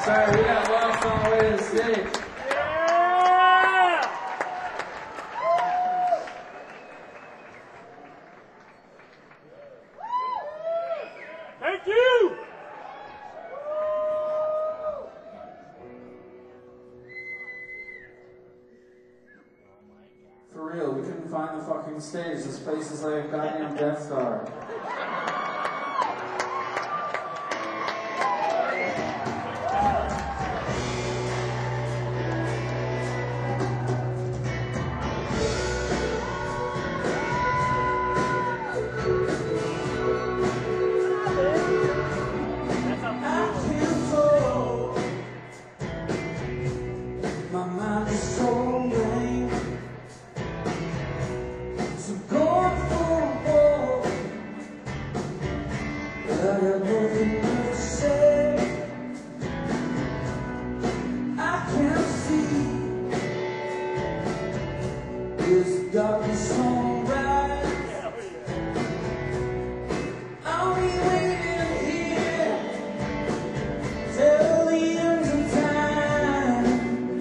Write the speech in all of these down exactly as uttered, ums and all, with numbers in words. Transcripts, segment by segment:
Sorry, we got lost on the way to the stage. Yeah! Thank you! For real, we couldn't find the fucking stage. This place is like a goddamn Death Star. My mind is so lame. So going for a walk. But I got nothing left to say. I can't see. Is darkness alright? I'll be waiting here till the end of time.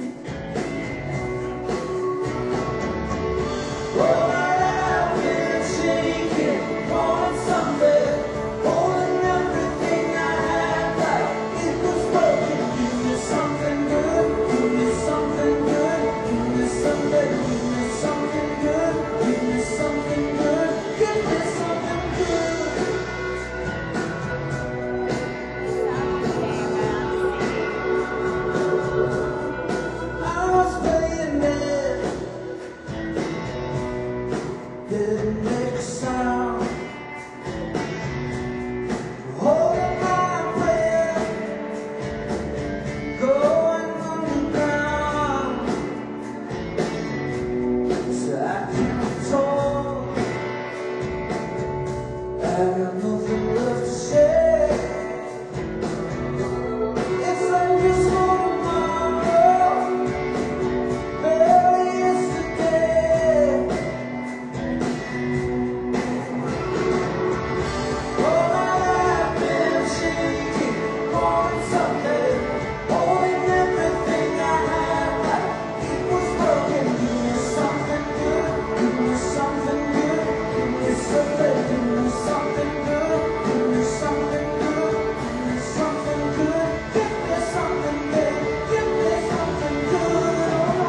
Oh, I've been shaking, wanting something, holding everything I had like it was broken. Give me something good, give me something good, give me something, give me something good, give me something good, give me something good. I was playing dead. Didn't make a sound. Holding my breath, going underground. So I can't talk. I got nothing left to say. It's like this tomorrow, barely yesterday. Oh, I've been shaking, wanting something, holding everything I had like it was broken. Give me something good, give me something good, give me something, give me something good, give me something good, give me something good, give me something good, give me something good.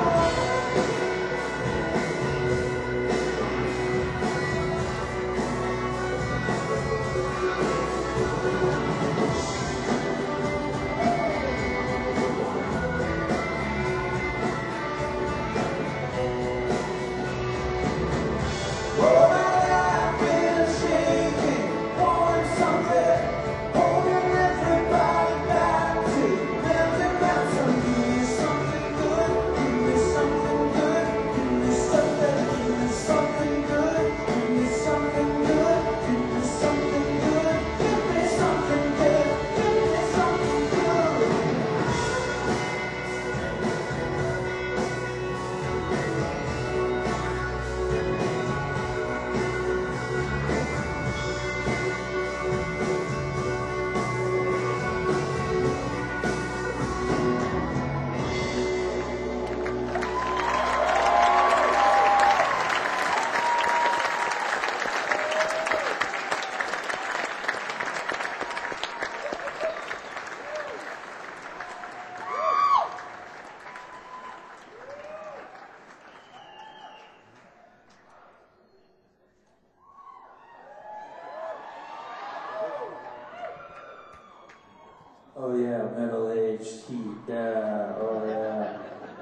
Oh, I've been shaking, wanting something, holding everybody back to building back. So give me something good, give me something good, give me something, give me something good, give me something good, give me something good, give me something good, give me something good. Oh yeah, middle-aged heat, yeah, oh yeah.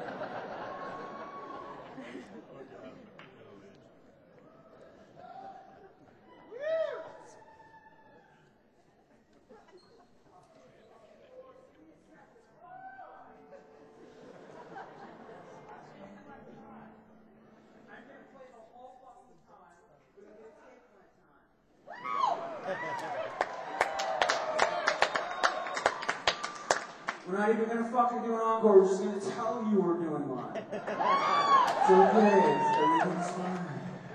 We're not even gonna fucking do an encore, we're just gonna tell you we're doing one. It's okay, everything's fine.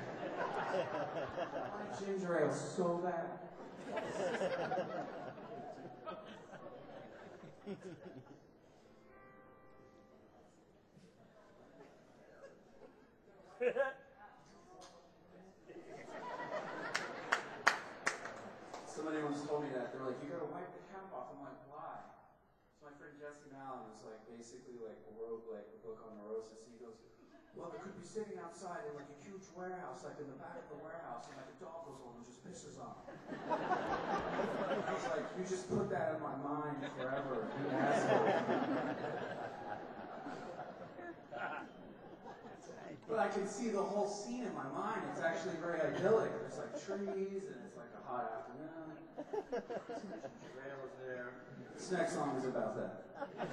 I want ginger ale so bad. somebody once told me that. They were like, you gotta wipe the cap off. I'm like, why? So my friend Jesse Mallon was like, basically like wrote like a book on neurosis. He goes, well, it could be sitting outside in like a huge warehouse, like in the back of the warehouse, and like a dog goes over and just pisses on him. I was like, you just put that in my mind forever, you asshole. But I can see the whole scene in my mind. It's actually very idyllic. There's like trees, and it's like a hot afternoon. Trail is there. This next song is about that.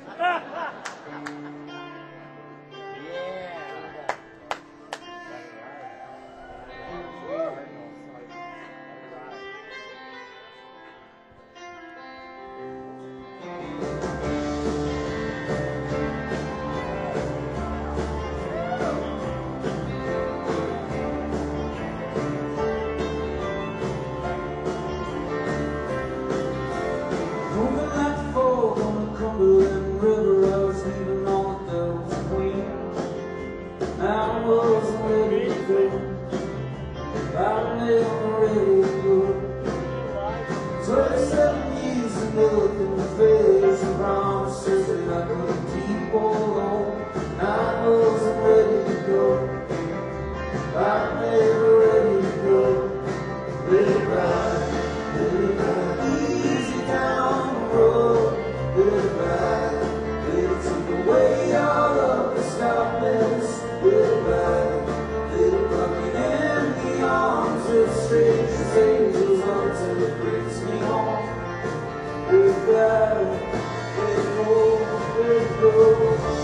Yeah. Moving like fog on the Cumberland River, I was leaving on the Devil's Queen. I wasn't ready to go. I never ready to go. Twenty-seven years of milk in the face and promises that I could keep alone. I wasn't ready to go. I never ready to go. Let it ride, let it ride, easy down the road. Let it ride, let it take away all of the stoppness. Let it ride, let it rock me in the arms of strangers, angels, until it brings me home. Let it ride, let it go, let it go.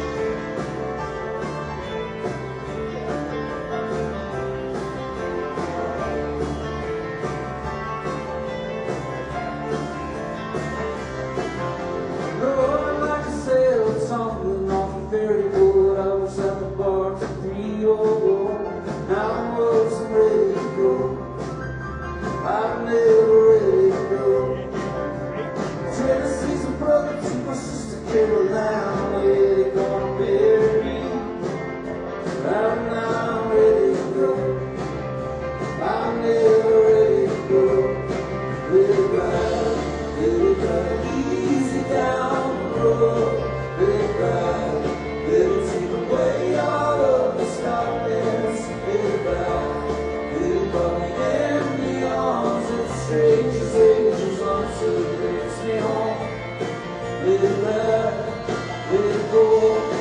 Lord, like a sail tumbling off a ferry boat, I was at the bar till three oh oh. Now I wasn't ready to go. I'm never ready to go. Tennessee's a brother to my sister Carolina. Yeah, they gonna bury me. I'm not ready to go. I'm never ready to go. Let it ride, let it ride, easy down the road. Let it ride, let it take away all of the stoppness. Let it ride, let it rock me in the arms of strangers, angels, until it brings me home. Let it ride, let it go.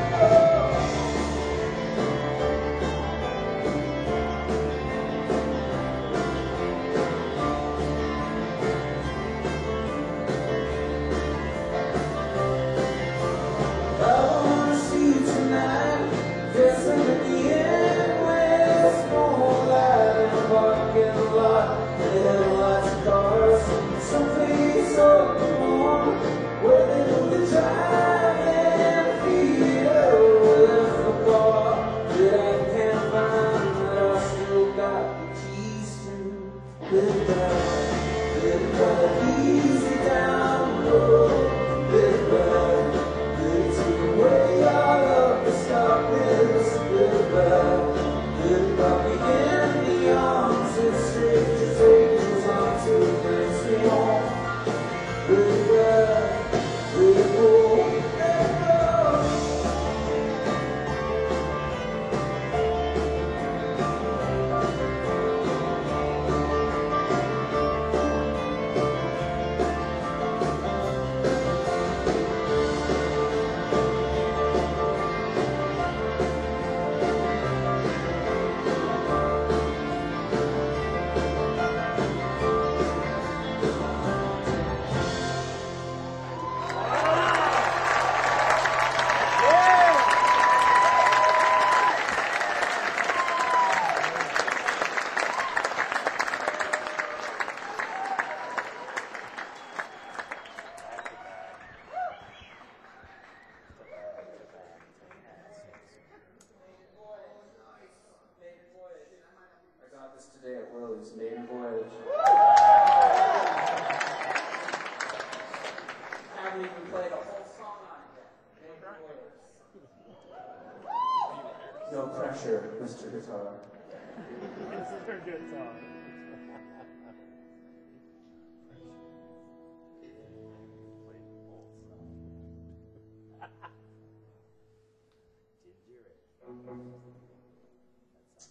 I wanna see you tonight, dancing at the end where there's no light in the parking lot. The headlights of cars, someplace up the morning where they know the driving fever with the car that I can't find, that I still got the keys to. Let it ride, let it ride easy down the road. Let it ride, let it take away all of the stoppness. Let it ride, let it rock me in the arms of strangers, angels, until it brings me home. Let it ride, let it go, let it go. I got this today at Willie's, Maiden Voyage. I haven't even played a whole song on it yet. Maiden Voyage. No pressure, Mister Guitar. It's a good song.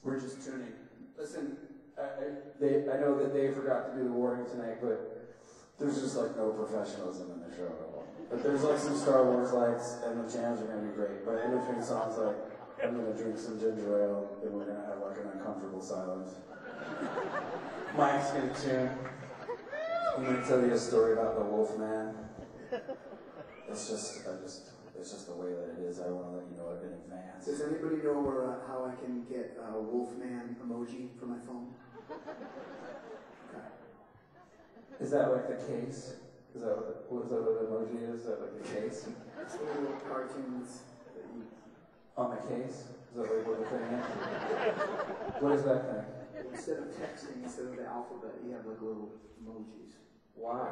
We're just tuning. Listen, I, I, they, I know that they forgot to do the warning tonight, but there's just like no professionalism in the show at all. But there's like some Star Wars lights, and the jams are gonna be great. But in between songs, like I'm gonna drink some ginger ale, and we're gonna have like an uncomfortable silence. Mike's gonna tune. I'm gonna tell you a story about the Wolf Man. It's just, I just, it's just the way that it is. I want to let you know it in advance. Does anybody know where, uh, how I can get a Wolfman emoji for my phone? Okay. Is that like the case? Is that what, what is that what the emoji is? Is that like the case? It's the little cartoons that you... On the case? Is that like what the thing is? What is that thing? Instead of texting, instead of the alphabet, you have like little emojis. Why?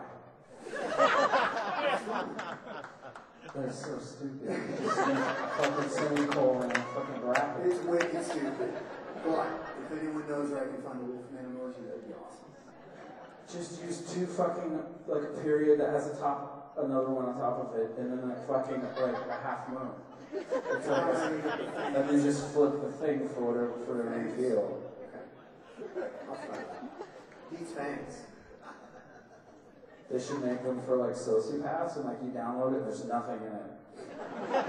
That's so stupid. Fucking semicolon and fucking bracket. It's wicked stupid. But if anyone knows where I can find a Wolfman emoji, that'd be awesome. Just use two fucking, like a period that has a top, another one on top of it, and then like fucking, like a half moon. It's like a, and then just flip the thing for whatever, for whatever you feel. Okay. I'll try that. These fangs. They should make them for like sociopaths, and like you download it, and there's nothing in it.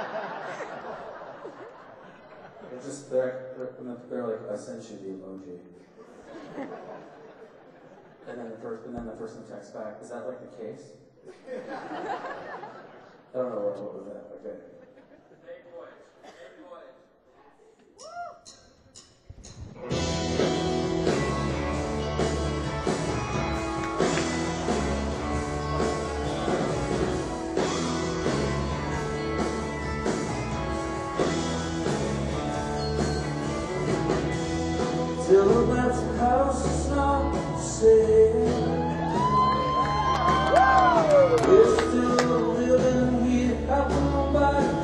They're just, they're, they're, they're like, I sent you the emoji. And then the first, and then the person texts back, is that like the case? I don't know what, what was that, okay. Hey boys, hey boys. Till that house is not safe. We're still living here at the back.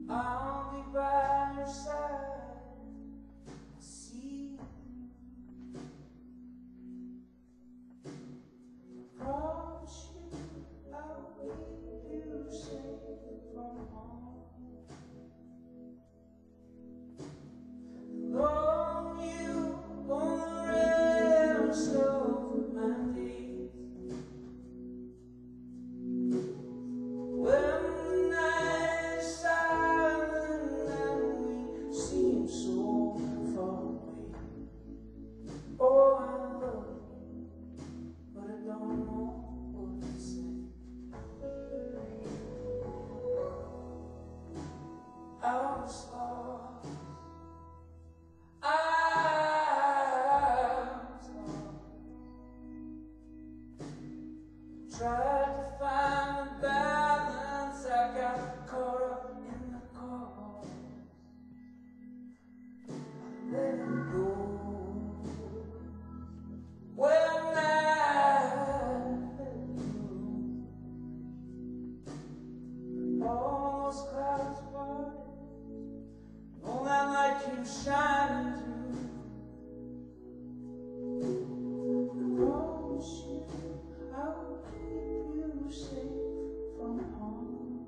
I'll be by your side. I see you. I promise you I'll keep you safe from harm. Long you on the rest of my days. When the night is silent and we seem so far away. Oh, I love you, but I don't know what to say. I was lost. I was lost. Tried to find the balance. I got caught up in the cause. I let it go. When I let you, all those clouds parted. All that light came shining through. I promise you I will keep you safe from harm.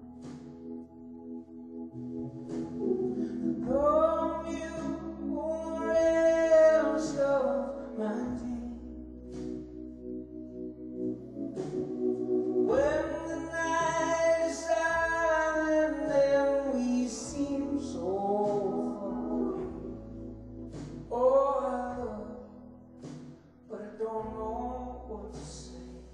And though you on the rest of my days. When the night is silent and we seem so far away. Oh, I love you, but I don't know what to say.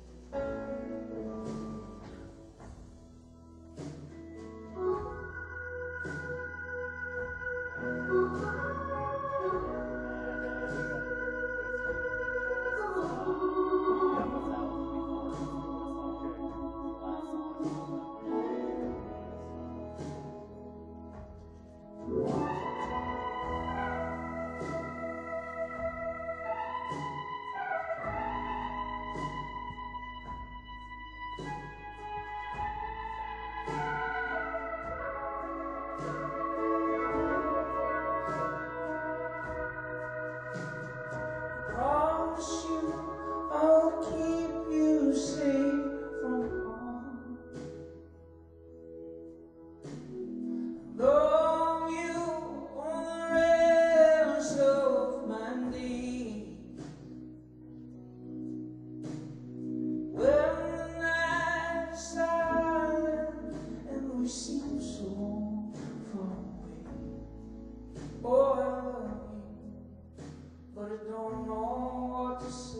Promise you I'll keep you safe from harm. Though you on the rest of my days. When the night is silent and we seem so far away. Oh, I love you, but I don't know what to say.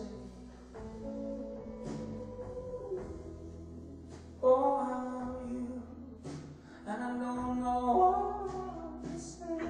Oh, I love you, and I don't know what to say.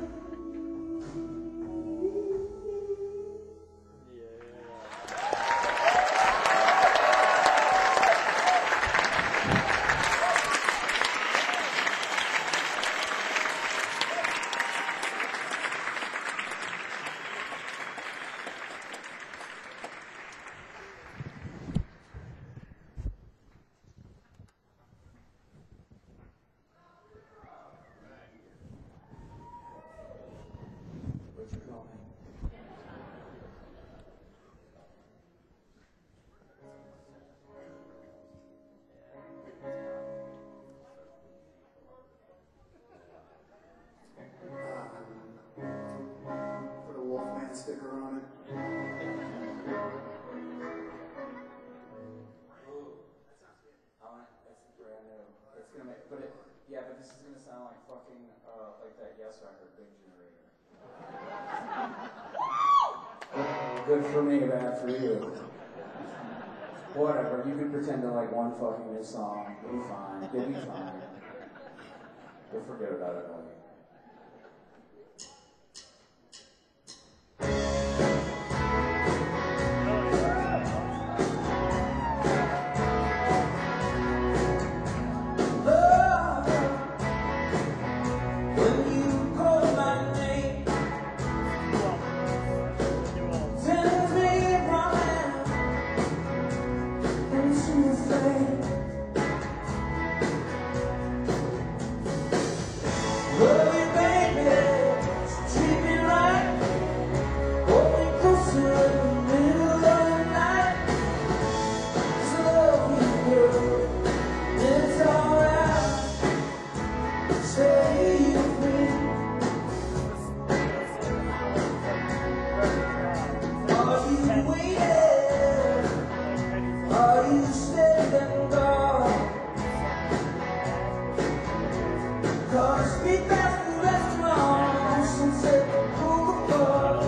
What you call me? Put a Wolfman sticker on it. Ooh, I want it. That's brand new. It's gonna make, but it, yeah, but this is gonna sound like fucking, uh, like that Yes record, Big Generator. Good for me, bad for you. Whatever, you can pretend to like one fucking this song. It'll be fine. It'll be fine. You'll forget about it later. When you call my name, sends me running into flame. Love you, baby, treat me right. Hold me closer in the middle of the night. 'Cause I love you, girl, it's alright. Stay with me. Are you waiting? Are you standing guard? 'Cause we passed the restaurant, sunset Boulevard.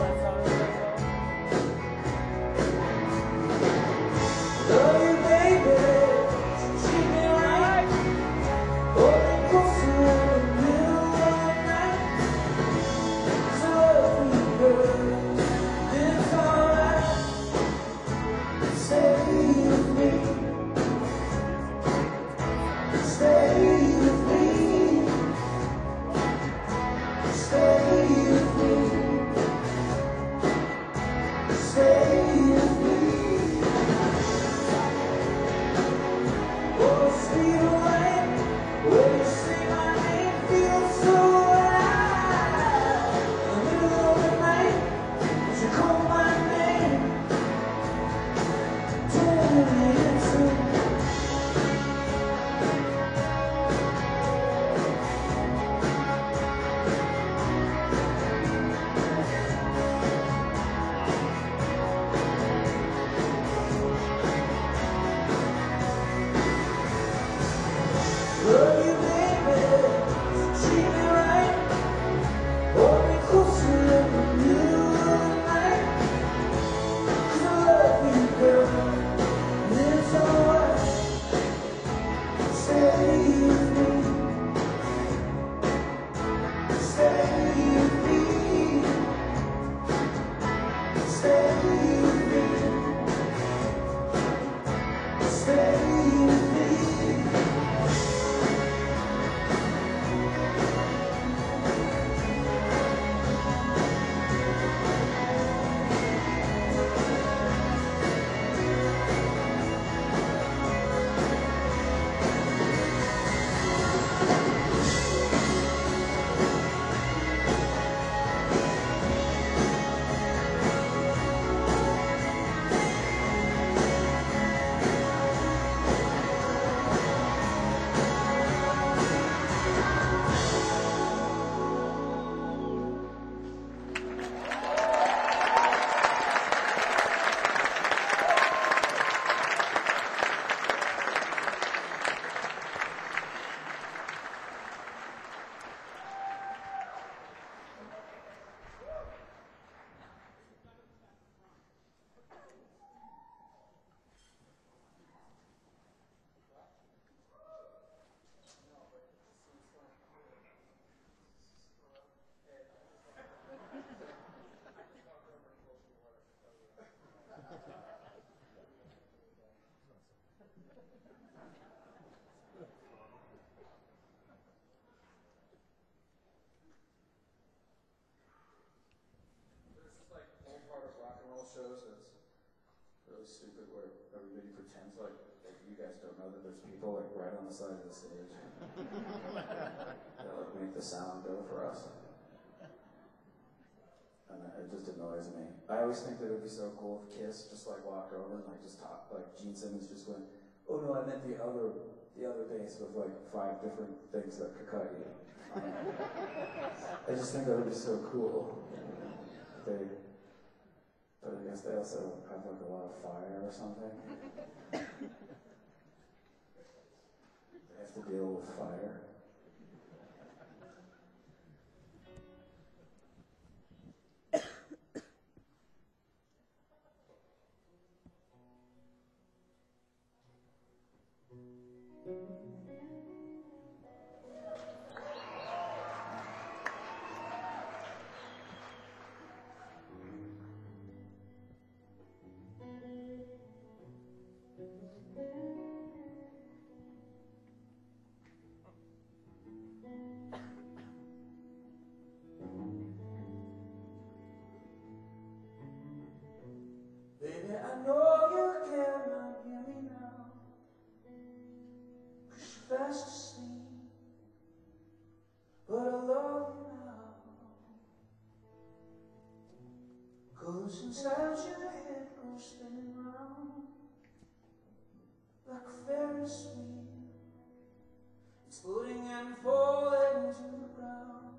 Love you, baby, treat me right. Hold me closer in the middle of the night. 'Cause I love you, girl, it's alright. Stay with me. Stay with me. Stay with me. Stay with me. Oh, sweet light, when you say my name, feels so alive. In the middle of the night, you call my name. Don't answer. Love you, baby, treat me right. Hold me closer in the middle of the night. 'Cause I love you, girl, it's alright. Stay with me. Stay with me. Stay with me. Stay with me. There's this like whole part of rock and roll shows that's really stupid where everybody pretends like, like you guys don't know that there's people like right on the side of the stage that like make the sound go for us. And it just annoys me. I always think that it would be so cool if Kiss just like walked over and like just talked, like Gene Simmons just went, oh no, I meant the other, the other bass with like five different things that could cut you. I just think that would be so cool. They, but I guess they also have like a lot of fire or something. They have to deal with fire. Baby, I know you cannot hear me now, 'cause you're fast asleep. But I love Cause inside your head goes spinning round like a Ferris wheel, exploding and falling to the ground.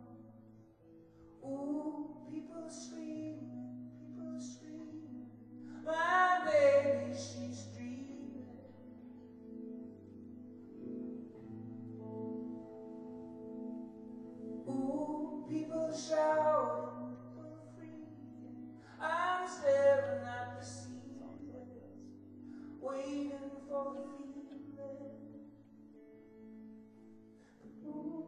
Ooh, people are screaming, people are screaming. My baby, she's dreaming. Ooh, people are shouting, people are freaking. I'm staring at the ceiling, waiting for the feeling. Ooh,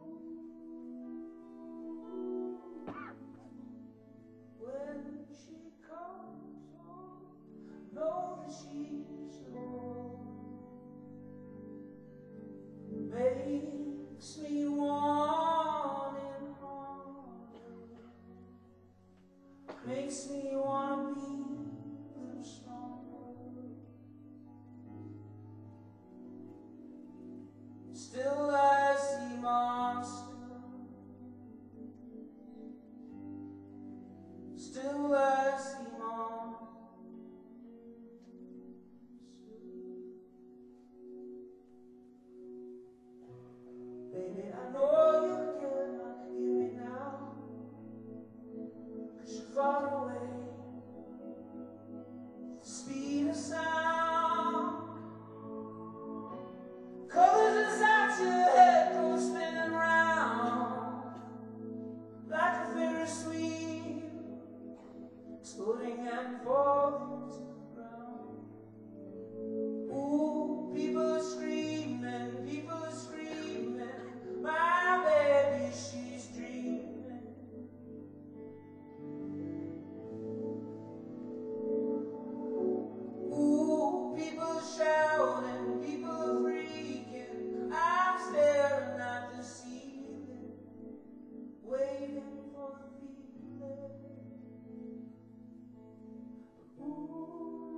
when she comes home, know that she's the one. Makes me want it harder. Makes me wanna be a little stronger. Still I see monsters. Still I see monsters. Baby, I know you cannot hear me now, 'cause you're far away, the speed of sound. Colors inside your head go spinning round like a Ferris wheel, exploding and falling to the ground. Ooh, people are screaming, people are screaming. My baby, she's dreaming. Ooh, people shouting, people freaking. I'm staring at the ceiling, waiting for the feeling. Ooh,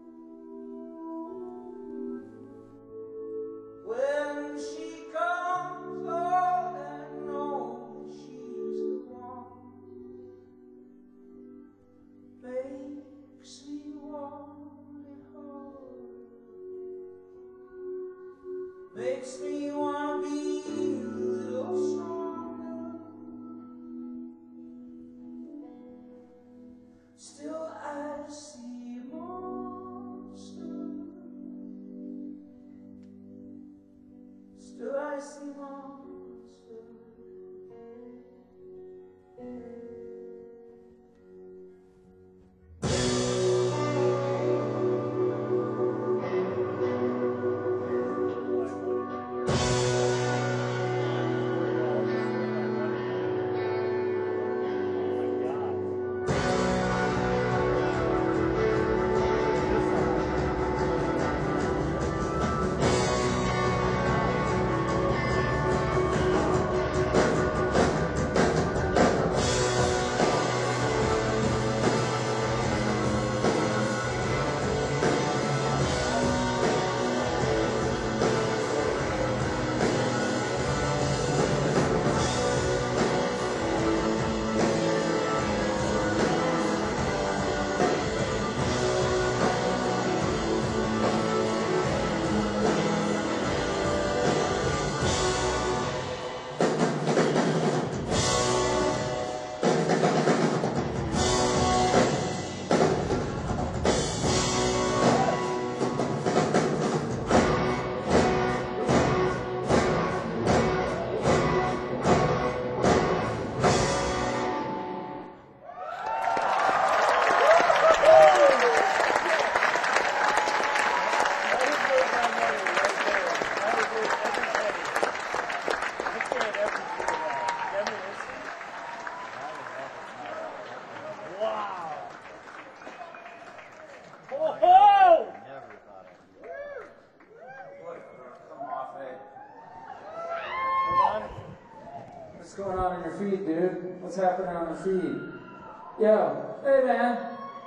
when she comes, Lord, I know that she's the one. Makes me want it hard. Makes me wanna be a little stronger. Still I see monsters. Still I see monsters. What's going on in your feed, dude? What's happening on the feed? Yo, hey man.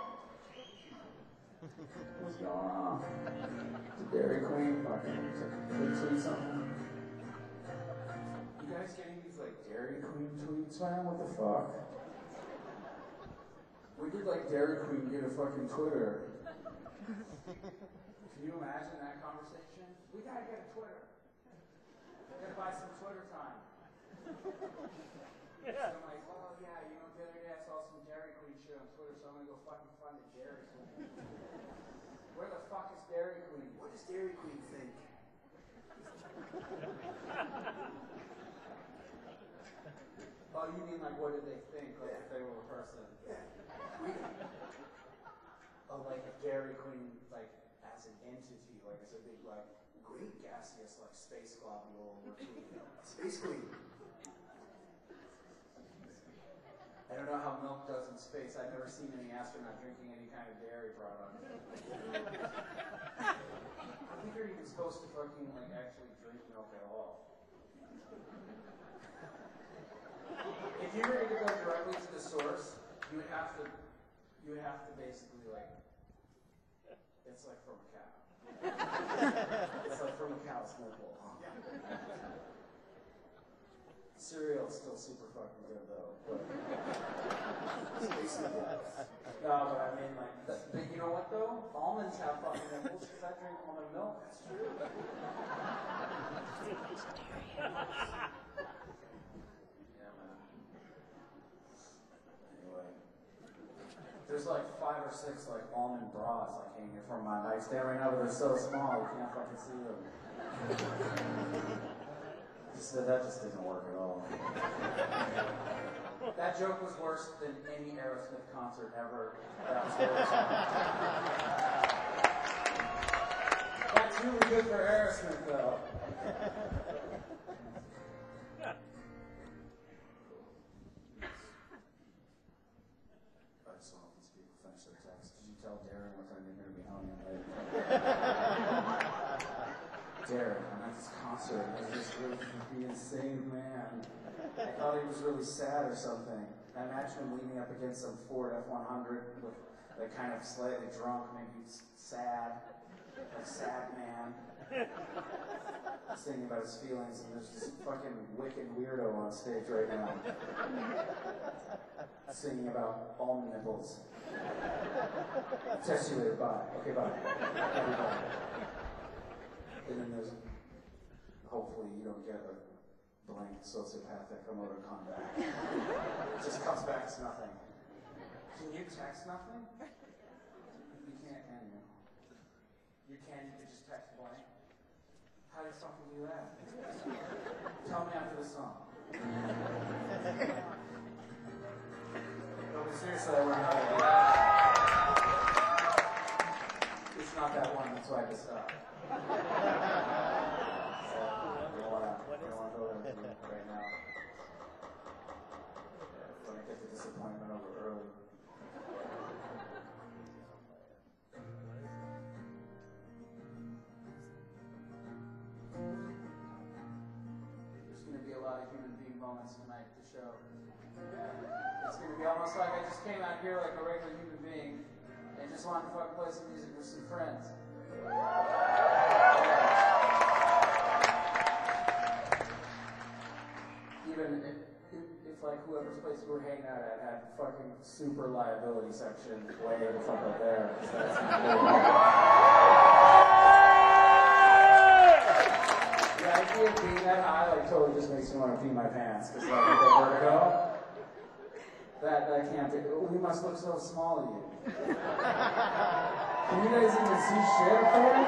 What's going on? The Dairy Queen fucking tweet something. You guys getting these like Dairy Queen tweets, man? What the fuck? We did like Dairy Queen get a fucking Twitter. Can you imagine that conversation? We gotta get a Twitter. We gotta buy some Twitter time. So I'm like, well, yeah, you know, the other day I saw some Dairy Queen shit on Twitter, so I'm gonna go fucking find a Dairy Queen. Where the fuck is Dairy Queen? What does Dairy Queen think? Oh, you mean like what did they think? Like if they were a person? Yeah. Oh, like if Dairy Queen, like as an entity, like it's a big, like great gaseous, like space globule. Space Queen. I don't know how milk does in space. I've never seen any astronaut drinking any kind of dairy product. I think you're even supposed to fucking like actually drink milk at all. If you were to go directly to the source, you would have to, you would have to basically like, it's like from a cow. It's like from a cow's nipple. Cereal's still super fucking good though. But no, but I mean like, but you know what though? Almonds have fucking nipples because I drink almond milk. That's true. Yeah, man. Anyway, there's like five or six like almond bras like hanging from my nightstand right now, but they're so small you can't fucking see them. Just, that just didn't work at all. That joke was worse than any Aerosmith concert ever. That was worse. That's really good for Aerosmith, though. I just want to let these people finish their text. Did you tell Darren what time you're going to be home in later? Darren, I'm at this concert. I was just really the insane man. I thought he was really sad or something. I imagine him leaning up against some Ford F one hundred with like kind of slightly drunk, maybe sad, like sad man. Just thinking about his feelings, and there's this fucking wicked weirdo on stage right now. Singing about almond nipples. Test you later, bye. Okay, bye. Okay, bye. And then there's, hopefully you don't get a blank sociopathic emoticon back. It just comes back as nothing. Can you text nothing? You can't, can you? You can, you can just text blank? How do you fucking do that? Tell me after the song. No, but seriously, I went out. It's not that one, that's why I just stopped. So, I don't want to go there right now. Yeah, let me get the disappointment over early. There's going to be a lot of human being moments tonight at the show. It's going to be almost like I just came out here like a regular human being and just wanted to fucking play some music with some friends. Even if, if, if like whoever's place we were hanging out at had fucking super liability section way in front of there. So that's the idea of being that high like totally just makes me want to pee my pants because like with the vertigo, that that can't be. We must look so small to you. Can you guys even see shit up there?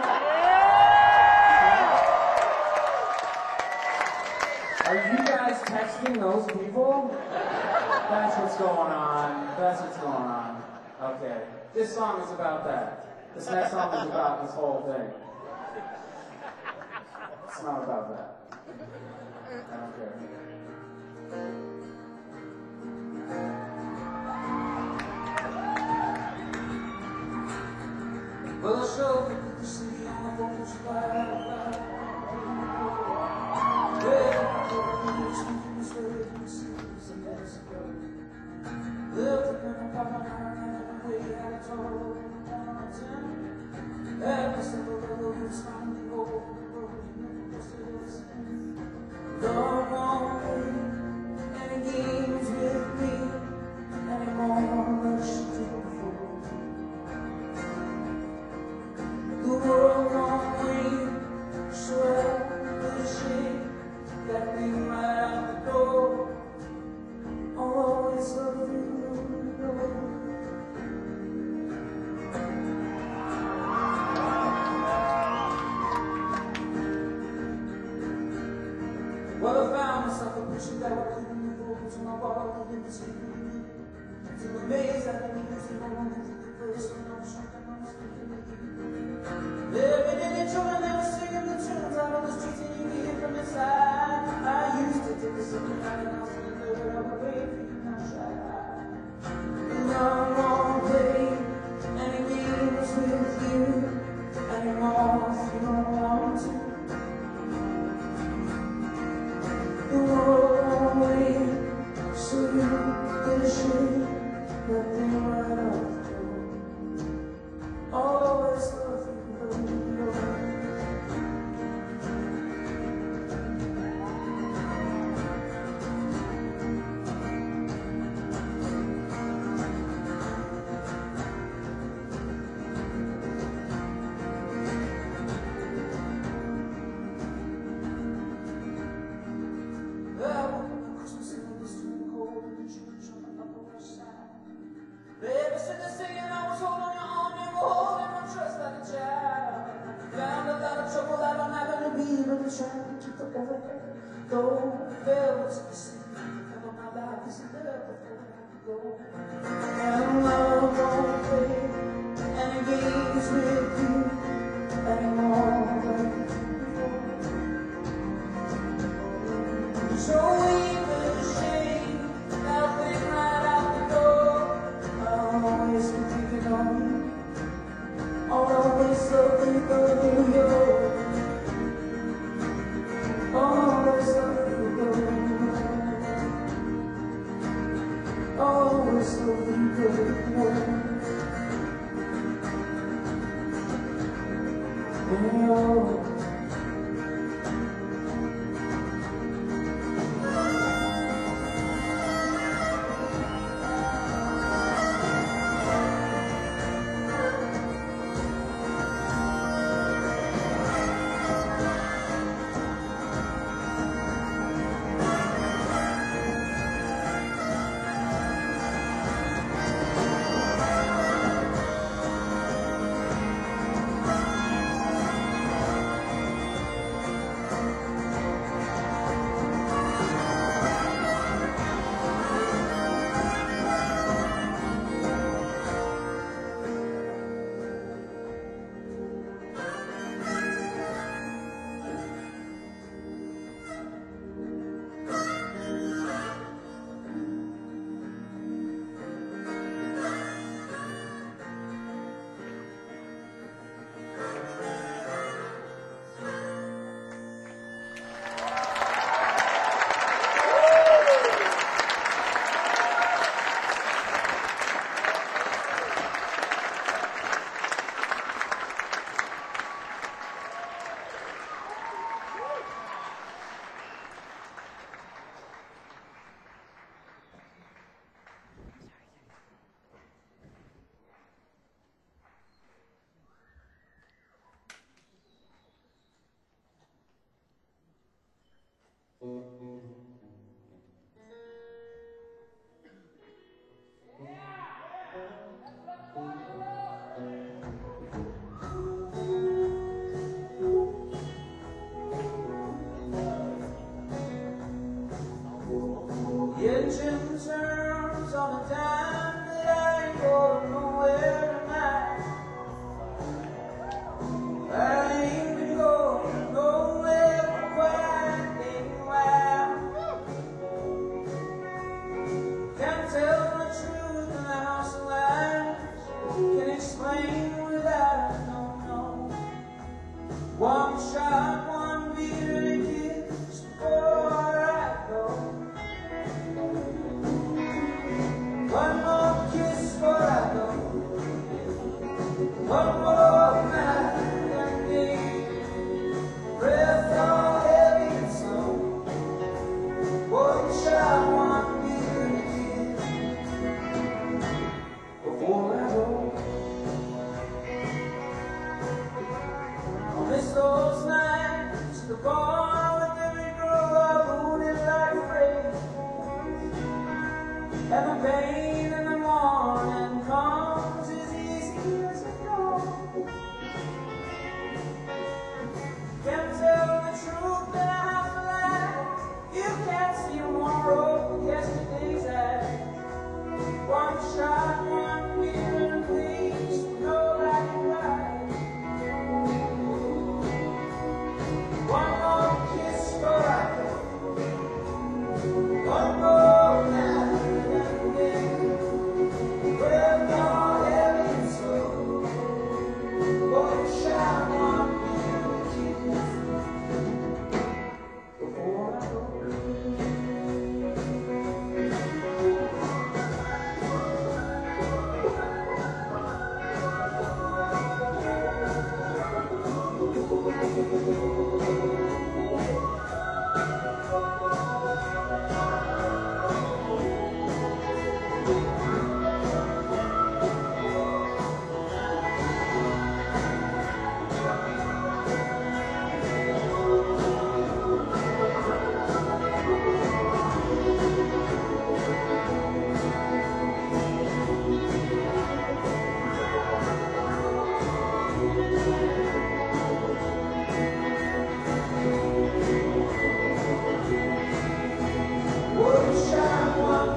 Are you guys texting those people? That's what's going on. That's what's going on. Okay. This song is about that. This next song is about this whole thing. It's not about that. I don't care. Well, I'll show you the city on the bones of life. Every single road is finally over. The wrong I couldn't move over to my ball and the sleep. To the maze I didn't use it, I wanted to the place when I was drunk and I was thinking of you. Every day the children, they were singing the tunes out on the streets and you could hear from inside. I used to take a second night and I was in the third, I would wait for you, now shy. Long, long day, and it games with you, anymore if you don't want to. The wrong way, so you get ashamed, nothing right off the door. Always love you, love you, love you. Baby, said the singing, I was holding your arm, you were holding my trust like a child. Found a lot of trouble that I'm having to be, but I'm trying to keep up with it. Though there was a sea, of my life isn't there before I go. And love won't play any games with you anymore like before. So even ashamed, nothing right out the door. I'll always be thinking on you. I'll always love you, love you, yo. Always love you, yo. Always love you, yo. Yo. The engine turns on a dime, but I ain't going nowhere tonight. I ain't been going nowhere for quite a while. Can't tell the truth in the house of lies. Can explain without a no, no. One shot, one beat, and a kiss before I go.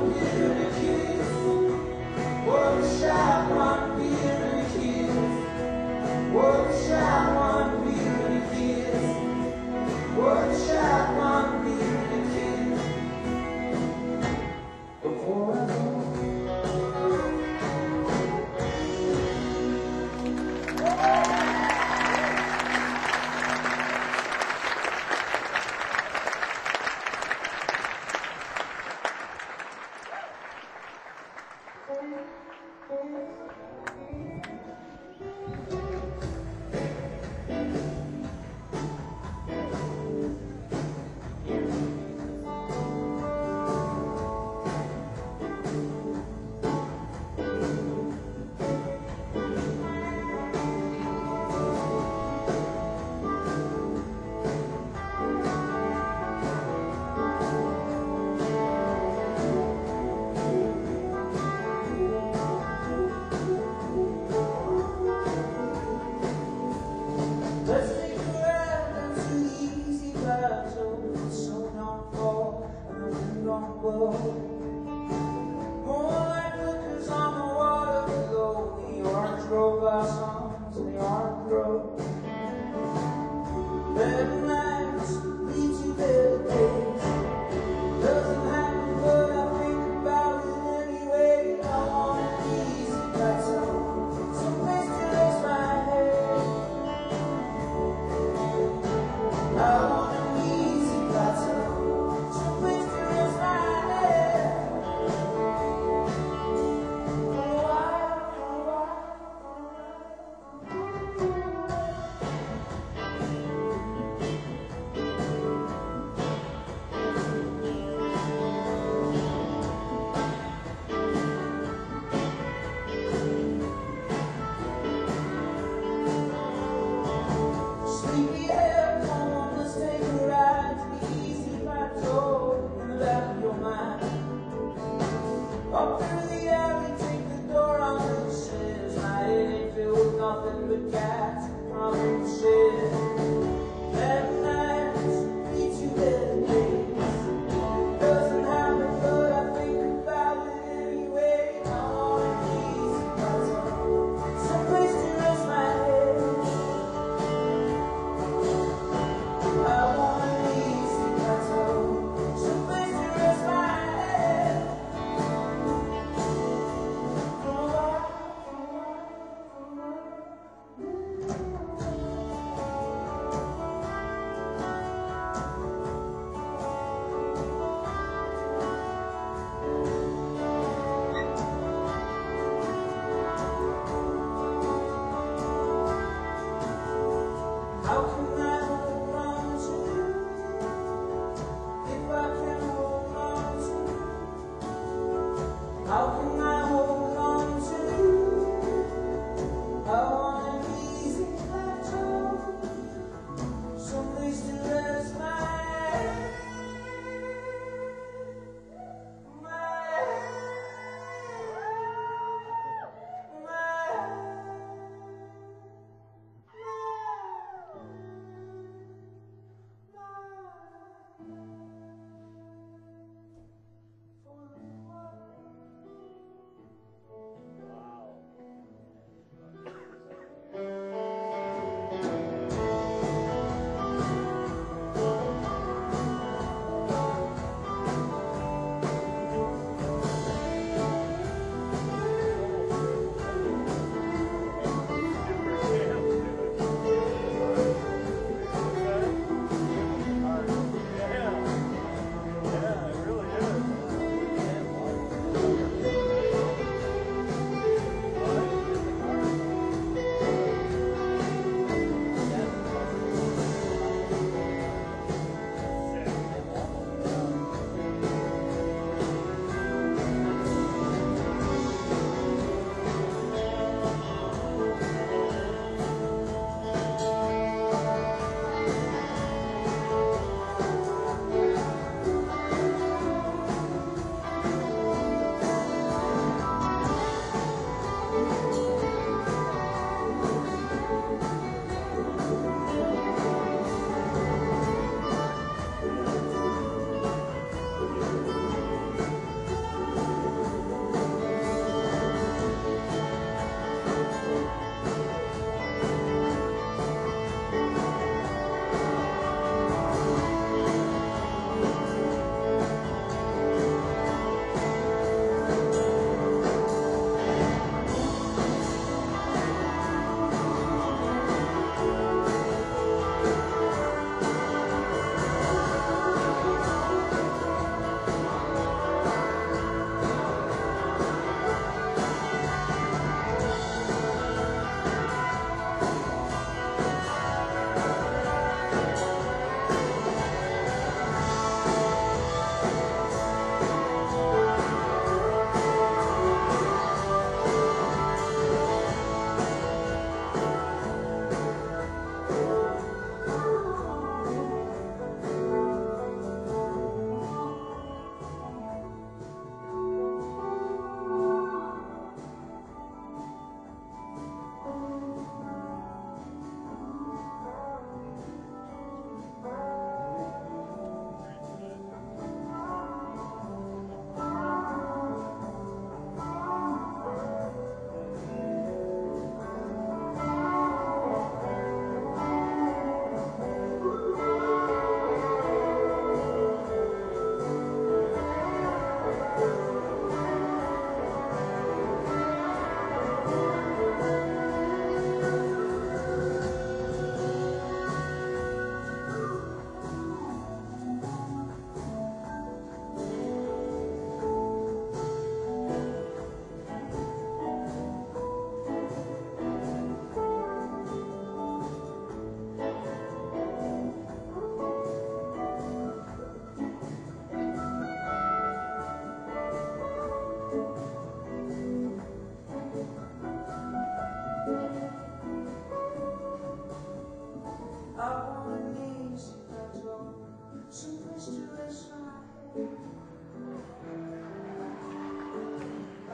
one beer and a kiss. One shot, one beer and a kiss. One shot, one beer and a kiss. One shot, one beer and a kiss. Before I go. Let's take a ride down to the easy plateau. The sun don't fall and the wind don't blow. Moonlight flickers on the water below. The orange grove blossoms and the orange grove. Better nights lead to better days. Doesn't happen, but I think about it anyway. I want an easy plateau, someplace to rest my head. I want an easy plateau, someplace to rest my head. For a while, for a while, for a sleepyhead, come on, let's take a ride to the easy plateau in the back of your mind. Up through the alley, take the door on the stairs. My head ain't filled with nothing but cats from the shed. Better nights lead to better days. Doesn't happen, but I think about it anyway. I want an easy plateau, someplace to rest my head. I want an easy plateau, someplace to rest my head. For a while, for a while, for a while. How can I hold on to you if I can hold on to you? How can I hold on to you? I want an easy plateau, someplace to rest my head. My head. My head. For a while.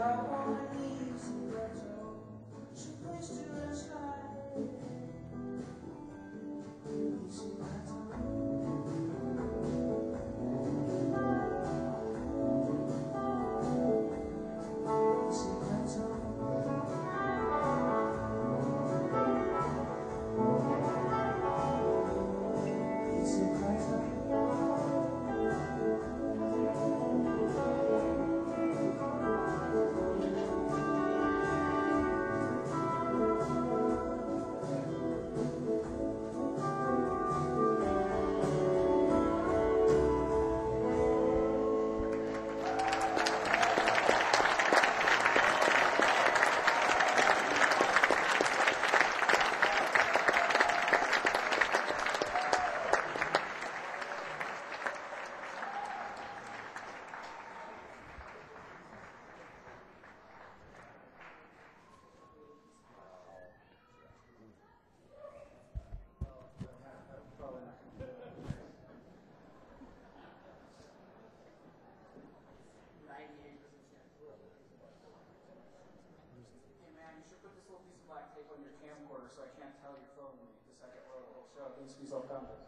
So I can't tell you're filming me the second row of the whole show. It needs to be self-conscious.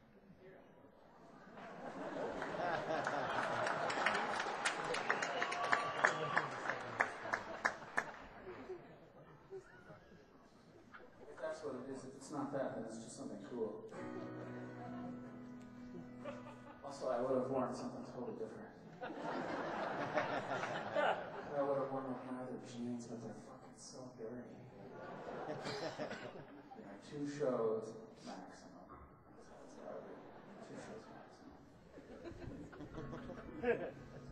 If that's what it is, if it's not that, then it's just something cool. Also, I would have worn something totally different. I would have worn like my other jeans, but they're fucking so dirty. Yeah, two shows maximum. That's how it's gotta be. Two shows maximum.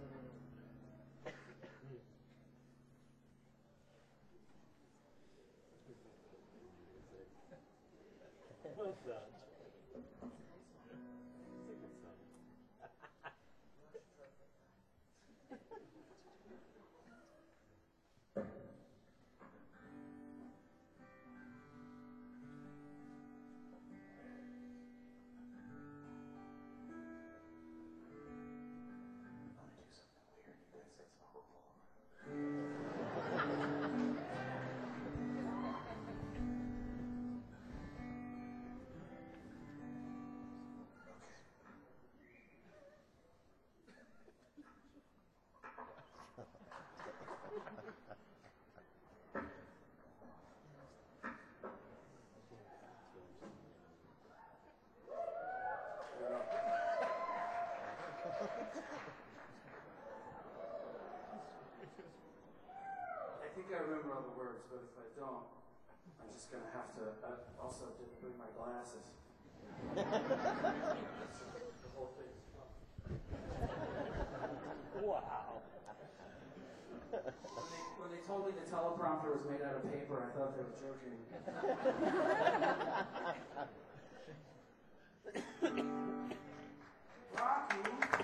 What's that? I think I remember all the words, but if I don't, I'm just gonna have to. I also didn't bring my glasses. The whole thing. Wow. When they, when they told me the teleprompter was made out of paper, I thought they were joking. Rocky.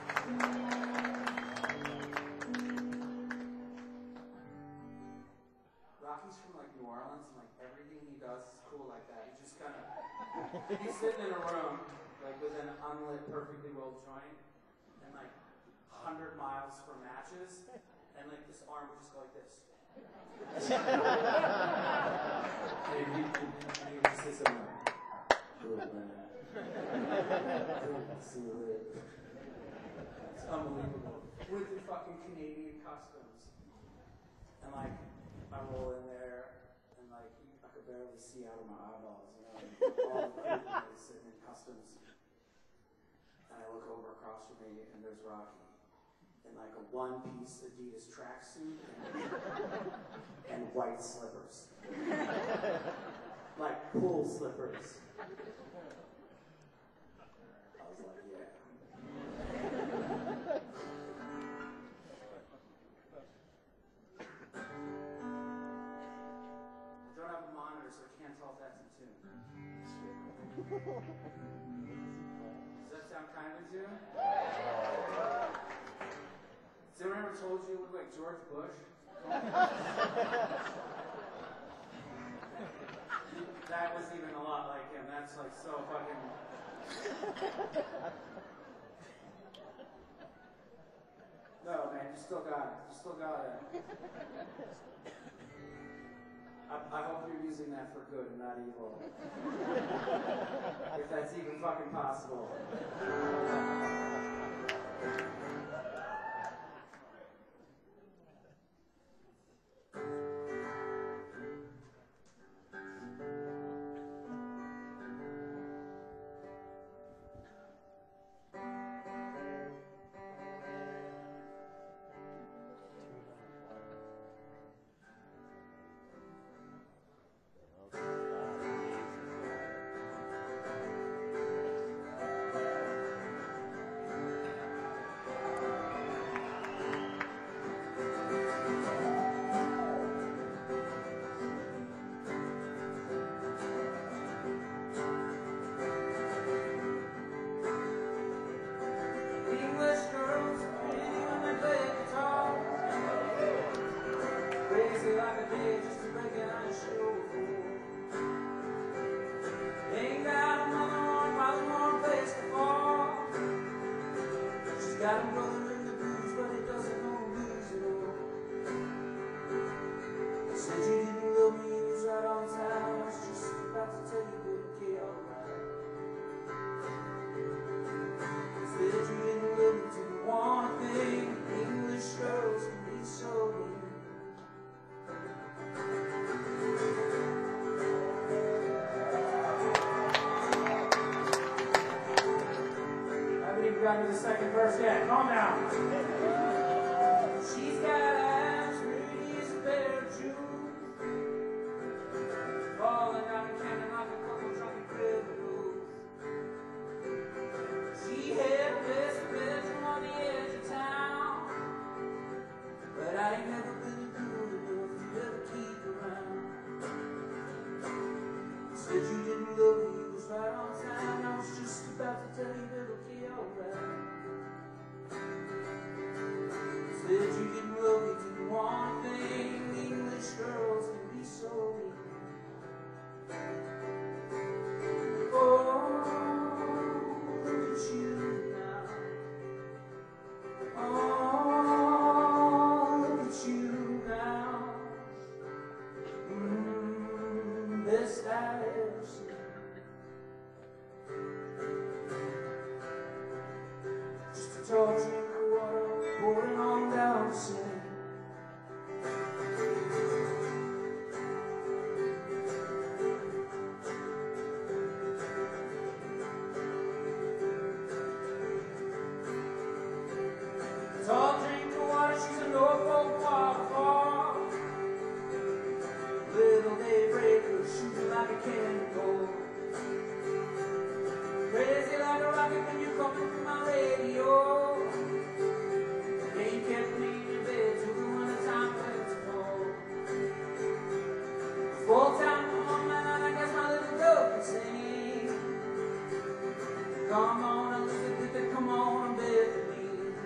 Rocky's from like New Orleans, and like everything he does is cool like that. He just kind of he's sitting in a room like with an unlit, perfectly rolled joint, and like hundred miles for matches, and like this arm would just go like this. And he, he would just say something like, "Good man, see you later." It's unbelievable. With the fucking Canadian customs, and like. I roll in there, and like I could barely see out of my eyeballs, you know, and all the cool guys sitting in customs. And I look over across from me, and there's Rocky in like a one-piece Adidas tracksuit and, and white slippers, like pool slippers. I was like, yeah. So I can't tell if that's in tune. Does that sound kind of in tune? Has anyone ever told you you look like George Bush? That was even a lot like him. That's like so fucking... No, man, you still got it. You still got it. I, I hope you're using that for good and not evil. If that's even fucking possible. English girls pretty when they play guitar. Crazy like a day just to break it on a show. Ain't got another one, probably more place to fall. She's got him rolling in the blues, but he doesn't know blues at all. Said you didn't love me, he was right on time. I was just about to tell you that okay, alright. Said you didn't love me to one thing. English girls can be so mean. Haven't even gotten to the second verse yet. Calm down. She's got eyes pretty as a pair of shoes, falling out of cannon like a couple drunken criminals. She had a best bedroom on the edge of town, but I ain't never been good enough to ever keep around. Said you didn't love me, you was right on time. I was just about to tell you that okay, alright. Said you didn't love me, didn't one thing. English girls can be so mean. Oh, look at you now. Oh, look at you now. Mm, best I ever seen. Just a tall drink of water pouring on down the sink. Tall drink of water, she's a Norfolk waterfall. Little daybreaker, shooting like a cannonball. Crazy like a rocket when you coming through my radio. They ain't kept me in your bed till the winter time lets fall. Full time woman, and I guess my little girl can sing. Come on, Elizabeth, come on, Bethany.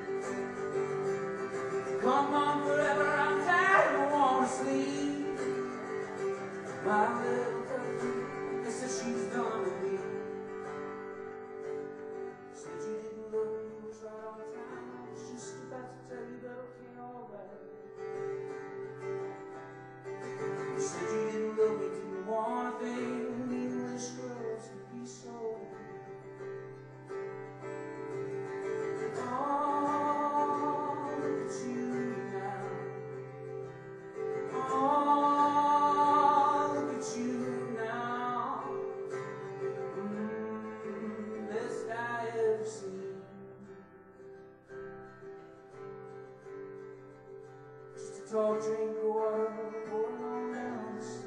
Come on forever, I'm tired, I wanna sleep. My little cousin, guess that she's done with me. Said you didn't love me, you was right on time. I was just about to tell you that okay, alright. You said you didn't love me, didn't want a thing. English girls can be so mean. Oh, look at you now. Oh, look at you now. Mm, best I ever seen. Just a tall drink of water pouring on down the sink.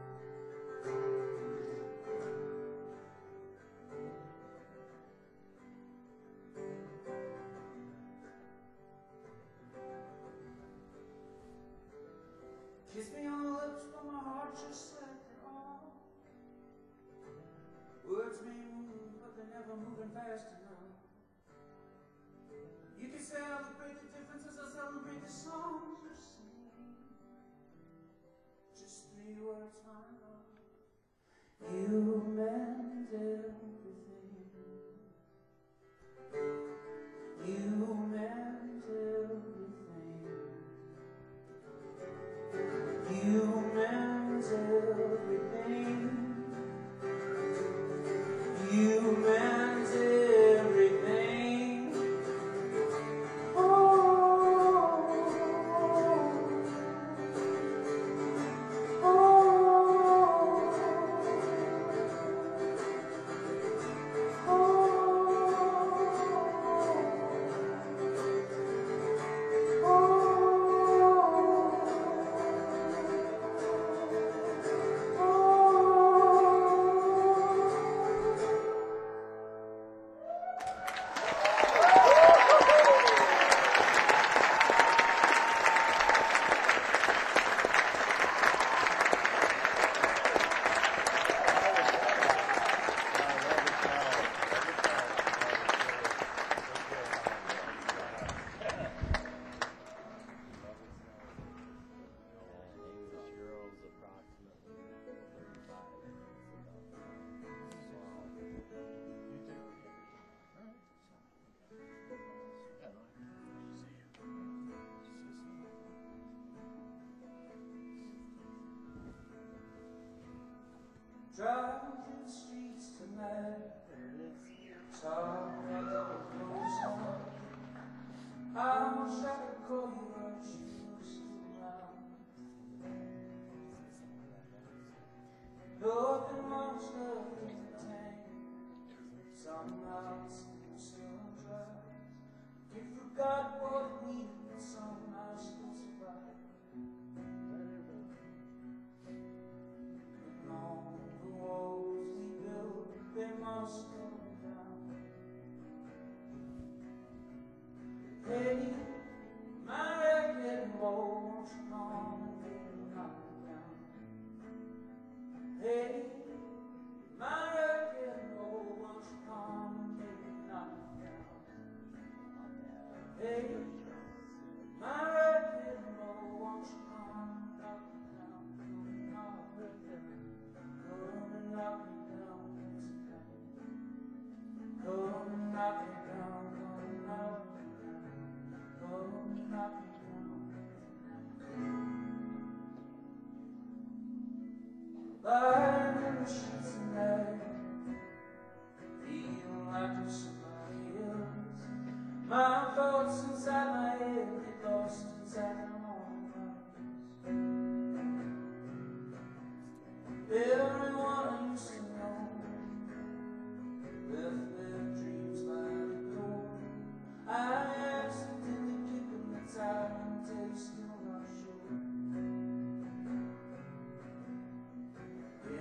Kiss me on the lips, but my heart just let it all. Words may move, but they're never moving fast enough. You can celebrate the differences, I celebrate the songs you sing. Just three words, my love. You meant everything. You meant everything. You meant everything. You meant everything. Oh, oh, oh, drive through the streets tonight. Talk about the clothes on. I wish I could call you out, you were still around. Nothing much left in the tank. Somehow it seems still dry. You forgot what it needed, and somehow still survive. And all the walls we built, they must come down. Hey, my record roll, won't you come and get me knocked down? Hey, my record roll, won't you come and get me knocked down? Hey, my record roll, won't you come and knock me down? Come and knock me down, come and knock me down, come and knock me down, come and knock me down. Lying in the sheets at night, feeling like I'm somebody else. My thoughts inside my head get lost inside my own eyes. Everyone I used to know left their dreams by the door. I accidentally kicked them the time until you're still not sure.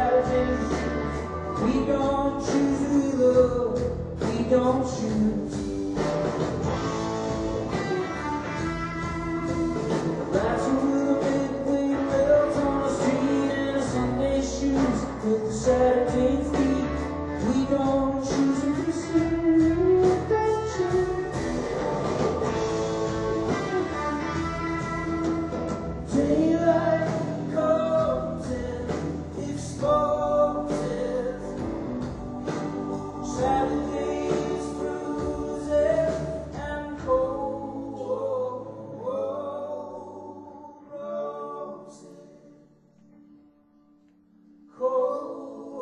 Saturdays. We don't choose who we love, we don't choose. That's a little bit we built on the street and Sunday shoes with the Saturday feet. We don't choose who we see, we don't choose. Daylight comes and exposes Saturdays bruises and cold roses. Cold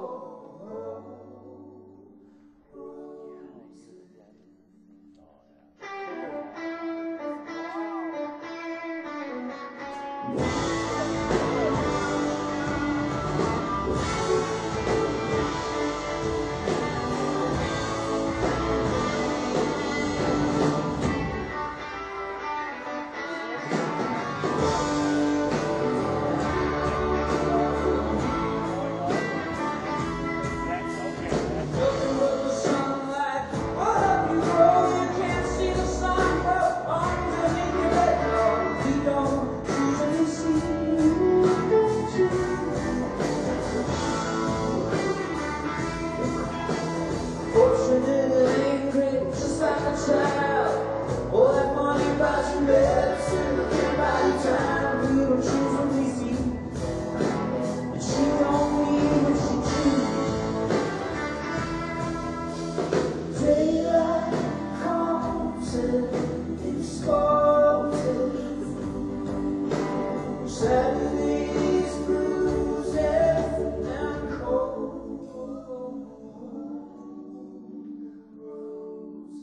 Nothing but the sunlight. What have you grown? You can't see the sun, but underneath your bed. We don't usually see. Fortunate it ain't great, just like a child. All that money buys you medicine, but can't buy you time. We don't choose what we see, and she don't mean what she chooses. Daylight comes and exposes Saturday's bruises and cold roses.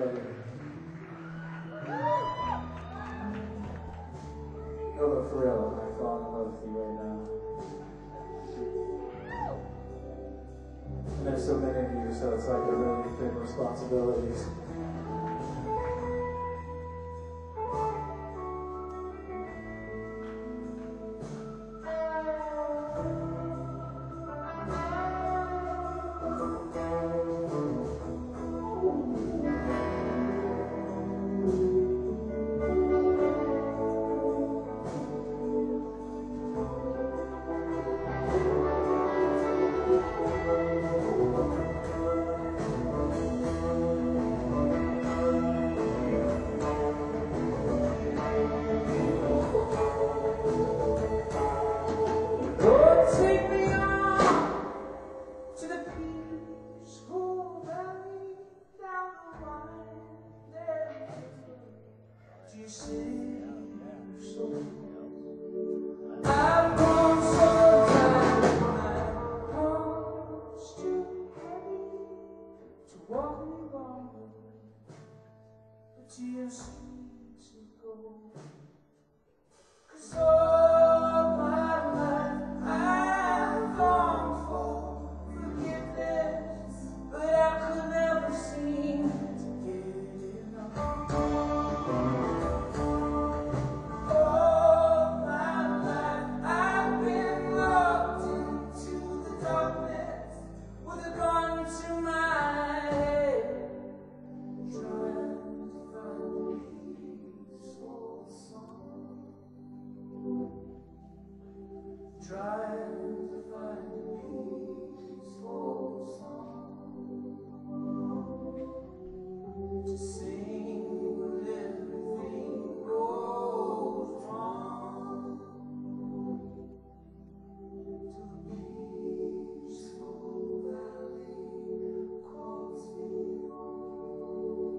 buddy. No, but for real, I'm like falling in love with you right now. And there's so many of you, so it's like a really big responsibility. Oh, take me on to the peaceful valley down the winding river to your city soul. I've grown so tired, my heart's too heavy to walk any longer. The tears seem to go. 'Cause all my life I've longed for forgiveness, but I could never seem to get enough. All my life I've been locked into the darkness with a gun to my head, trying to find a peaceful song. Trying to find a peaceful song to sing when everything goes wrong, to the peaceful valley calls me home.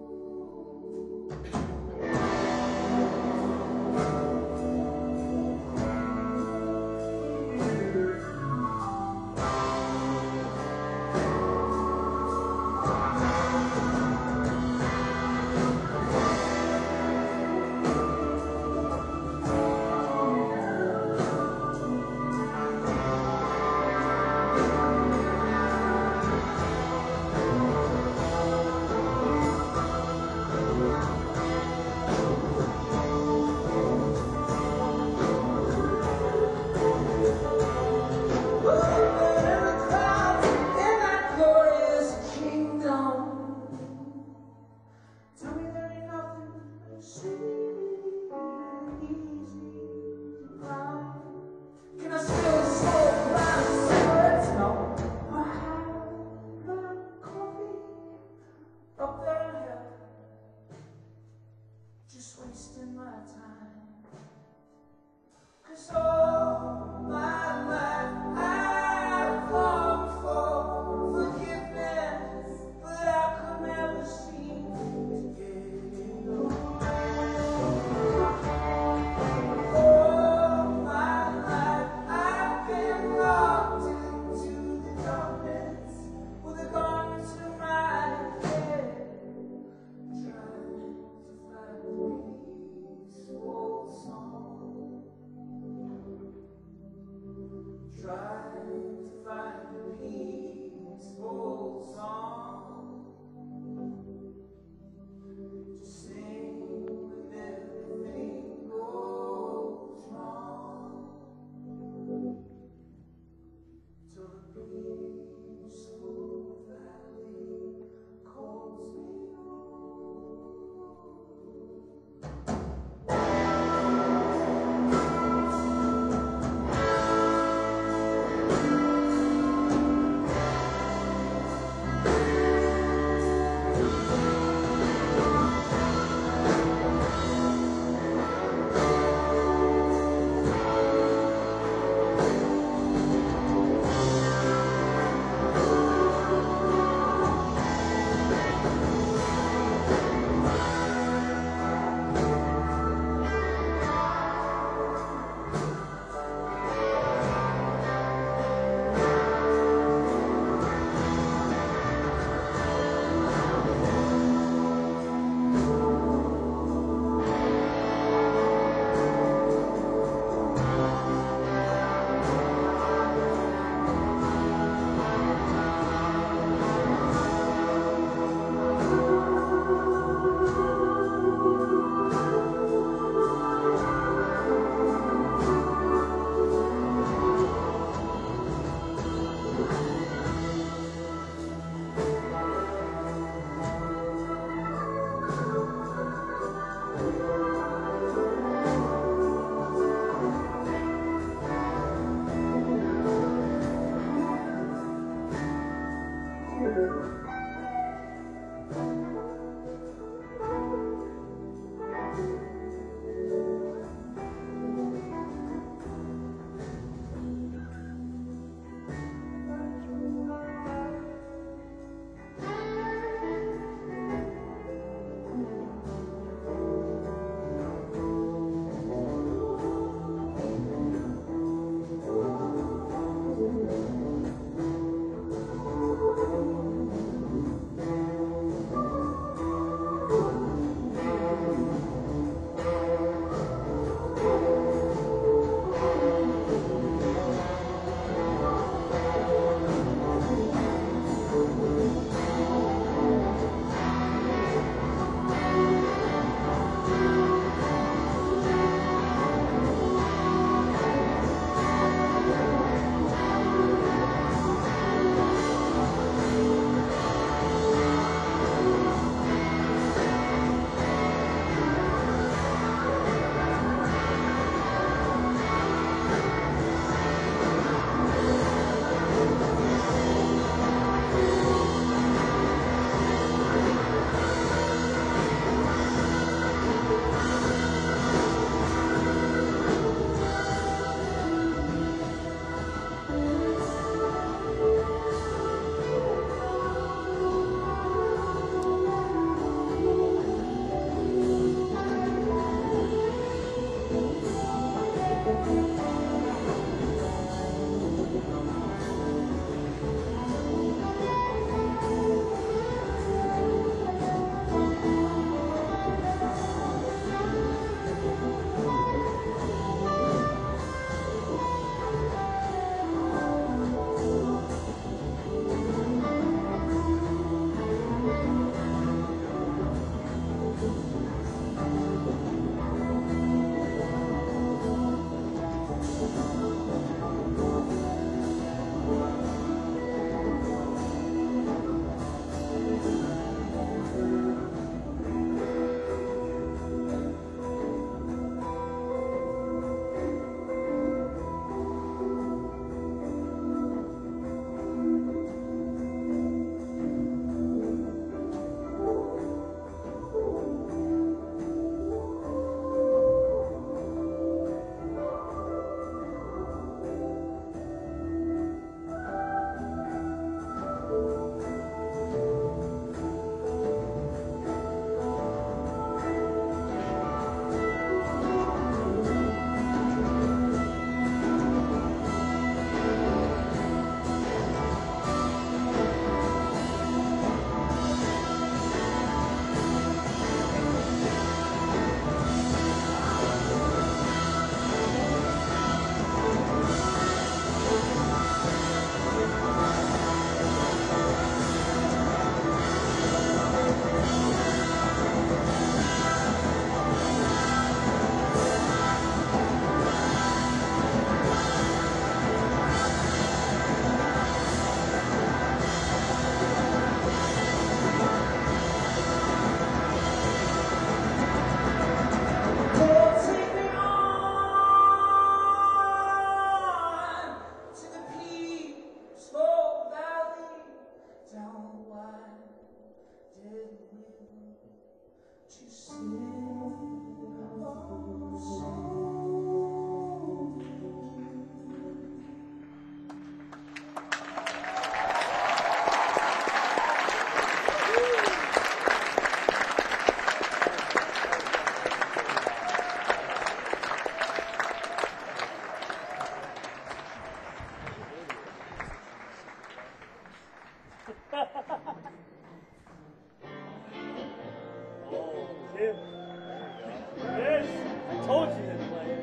Oh, Tim. Yes, I told you to play.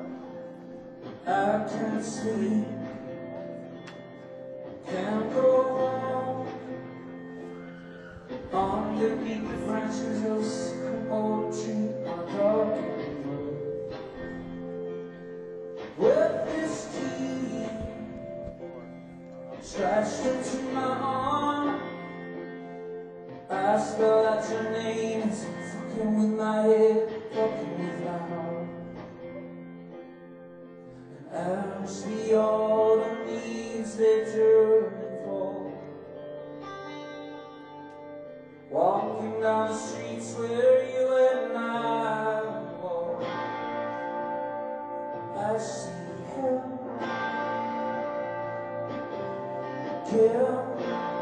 I can't sleep, can't go home. Underneath the branches of sycamore tree, I'm talking with this key scratched into my arm. I spell out your name, it's fucking with my head, fucking with my heart. As the autumn leaves they turn and fall, walking down the streets where you and I walk, I see him kill,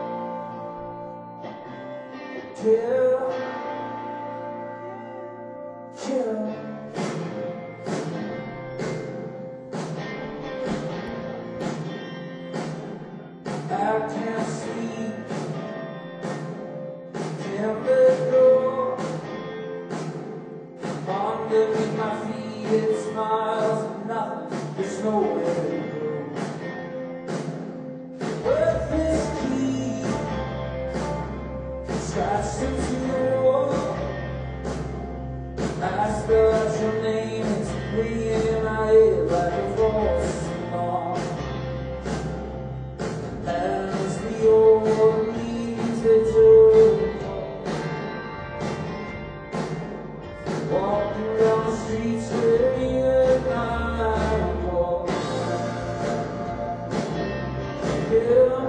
kill, kill. I can't sleep, can't let go. Underneath my feet it smiles and nothing, there's nowhere to go. With this key scratched into the wall, I spell out your name, it's ringing in my head like a false alarm. As the old leaves they turn, walking down the streets where you and I walk. Yeah.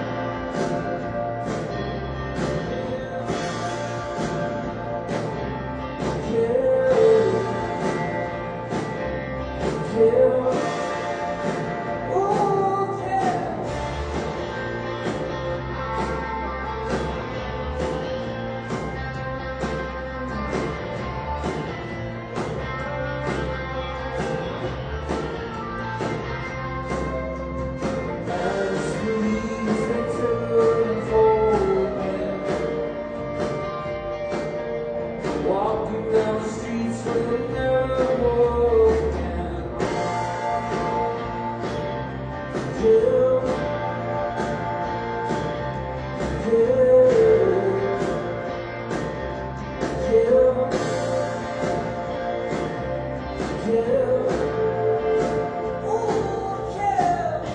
Walking down the streets with no walk down. Kill, kill, kill, kill. Ooh, kill.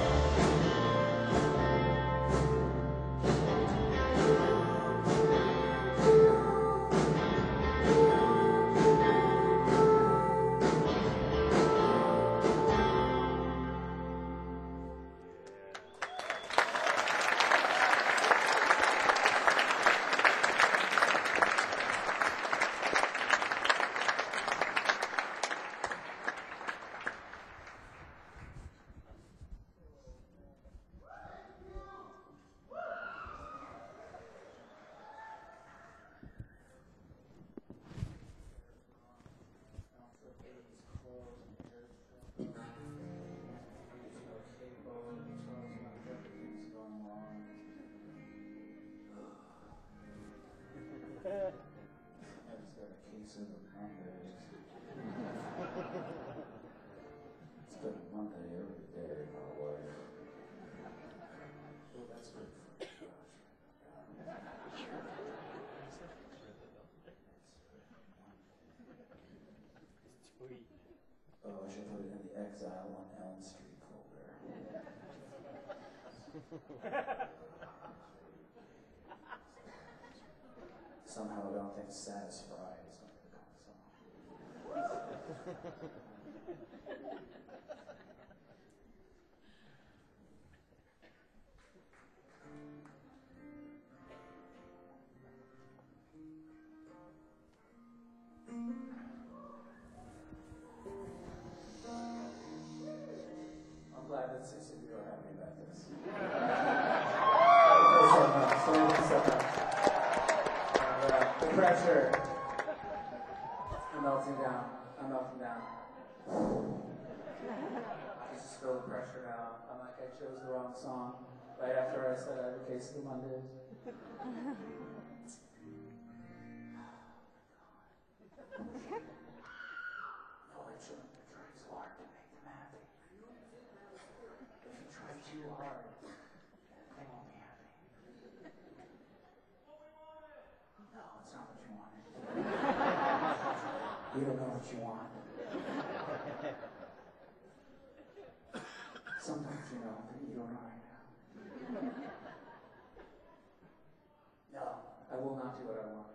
I just got a case of the Mondays. It's been a Monday every day of my life. Oh, that's good for Sweet. Oh, I should put it in the Exile on Elm Street folder. Somehow I don't think Satisfied is going to become a song. sure. I'm melting down. I'm melting down. I just feel the pressure now. I'm like, I chose the wrong song right after I said I have a case of the Mondays. No, I shouldn't try so hard to make them happy. If you try too hard, they won't be happy. No, it's not what you wanted. You don't know what you want. Sometimes you know, but you don't know right now. No, I will not do what I want.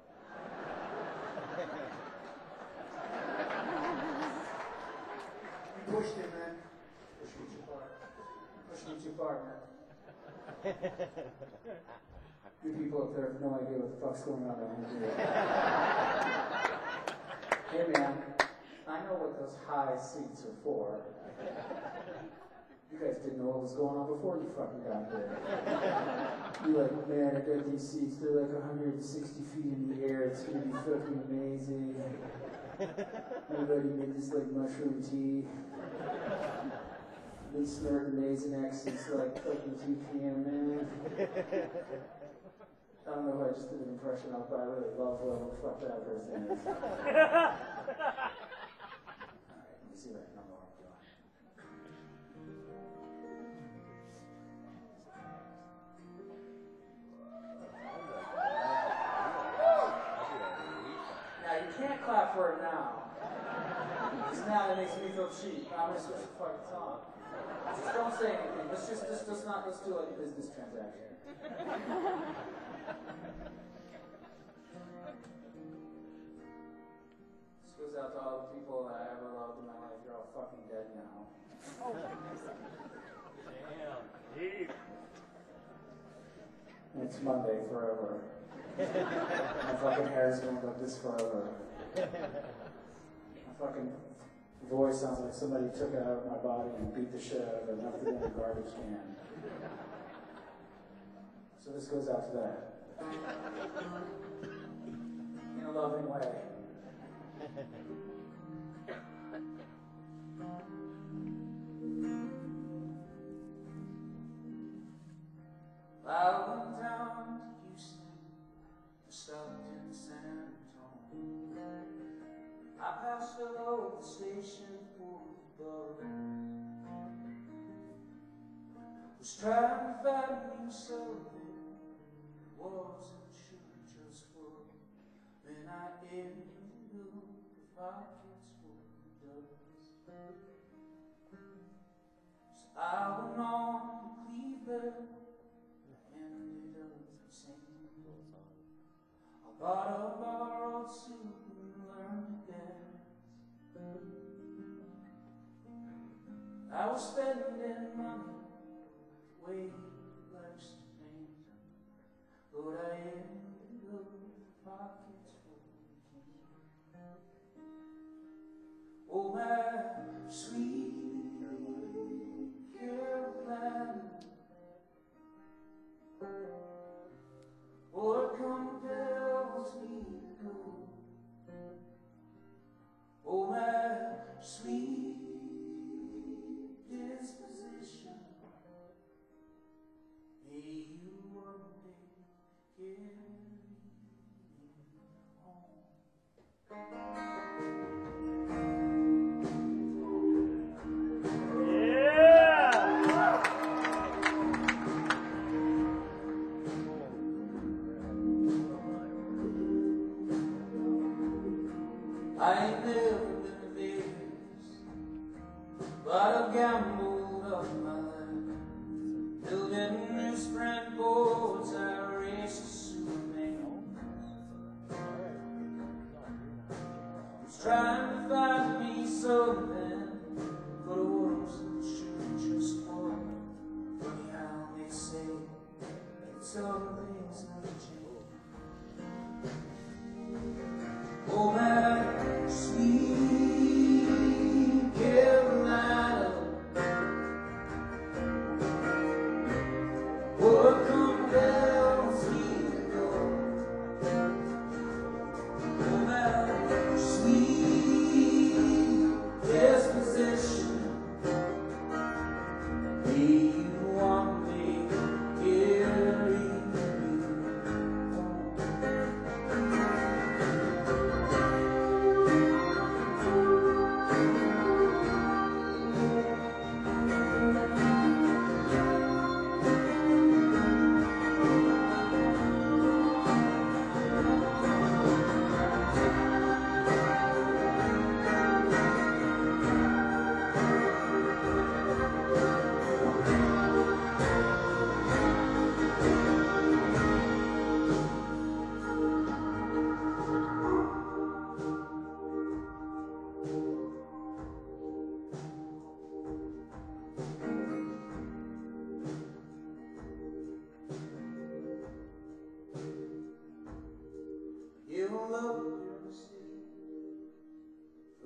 You pushed it, man. Push me too far. Push me too far, man. You people up there have no idea what the fuck's going on down here. Hey, man, I know what those high seats are for. You guys didn't know what was going on before you fucking got here. You're like, man, I got these seats. They're like one hundred sixty feet in the air. It's gonna be fucking amazing. Everybody made this like mushroom tea. Been snorting Amazing X since like fucking two p.m. man. I don't know if I just did an impression of, but I really love whoever the fuck that person is. Alright, let me see what number I'm doing. Now, you can't clap for it now. Because now that makes me feel cheap. I'm going to switch the fucking song. Just don't say anything. Let's just, just, just not, let's do like a business transaction. This goes out to all the people that I ever loved in my life. You're all fucking dead now. Damn, deep. It's Monday forever. My fucking hair is going like this forever. My fucking voice sounds like somebody took it out of my body and beat the shit out of it and left it in a garbage can. So this goes out to that. In a loving way. I went down to Houston, stopped in San Antonio. I passed below the station for the boat. Was trying to find me something, wasn't sure just what. Then I ended up with pockets full of dust. So I went on to Cleveland. I bought a borrowed suit and learned to dance. I was spending money way less to dance, but I ended up with pockets full of keys. Oh, my sweet Carolina, what compels me to go? Oh, my sweet disposition, may you one day carry me home. I ain't never been to Vegas, but I've gambled up my life. Building new sprint boards, I race to Superman. I was trying to find me something, but it wasn't sure just what. Funny how they say that some things never change. Oh, my sweet Carolina, what compels me to go?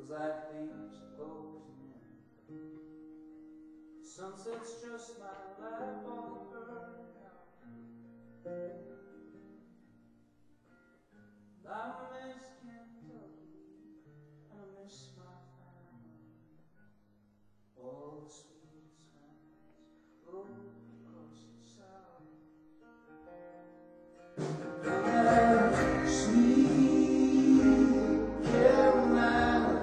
feels like things closing in. Sunset's just my life all burned out. I miss Kentucky, and I miss my family. All the sweetest memories roll across the south. Sweet Carolina,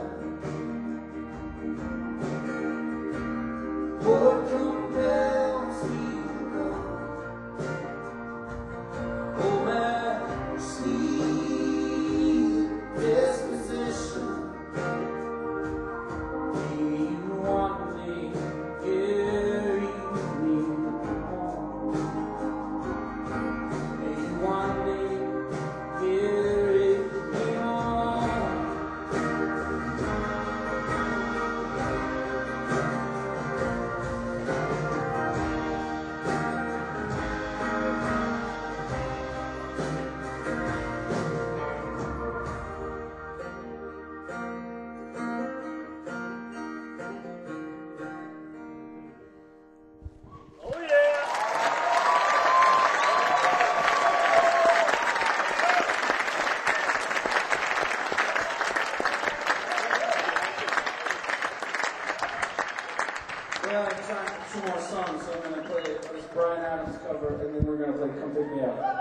what compels me to go? Oh, my sweet disposition, do you want me to carry me home? Do you want me to carry me home? Oh yeah. We have time for two more songs, so I'm going to play this Bryan Adams cover, and then we're going to play Come Pick Me Up.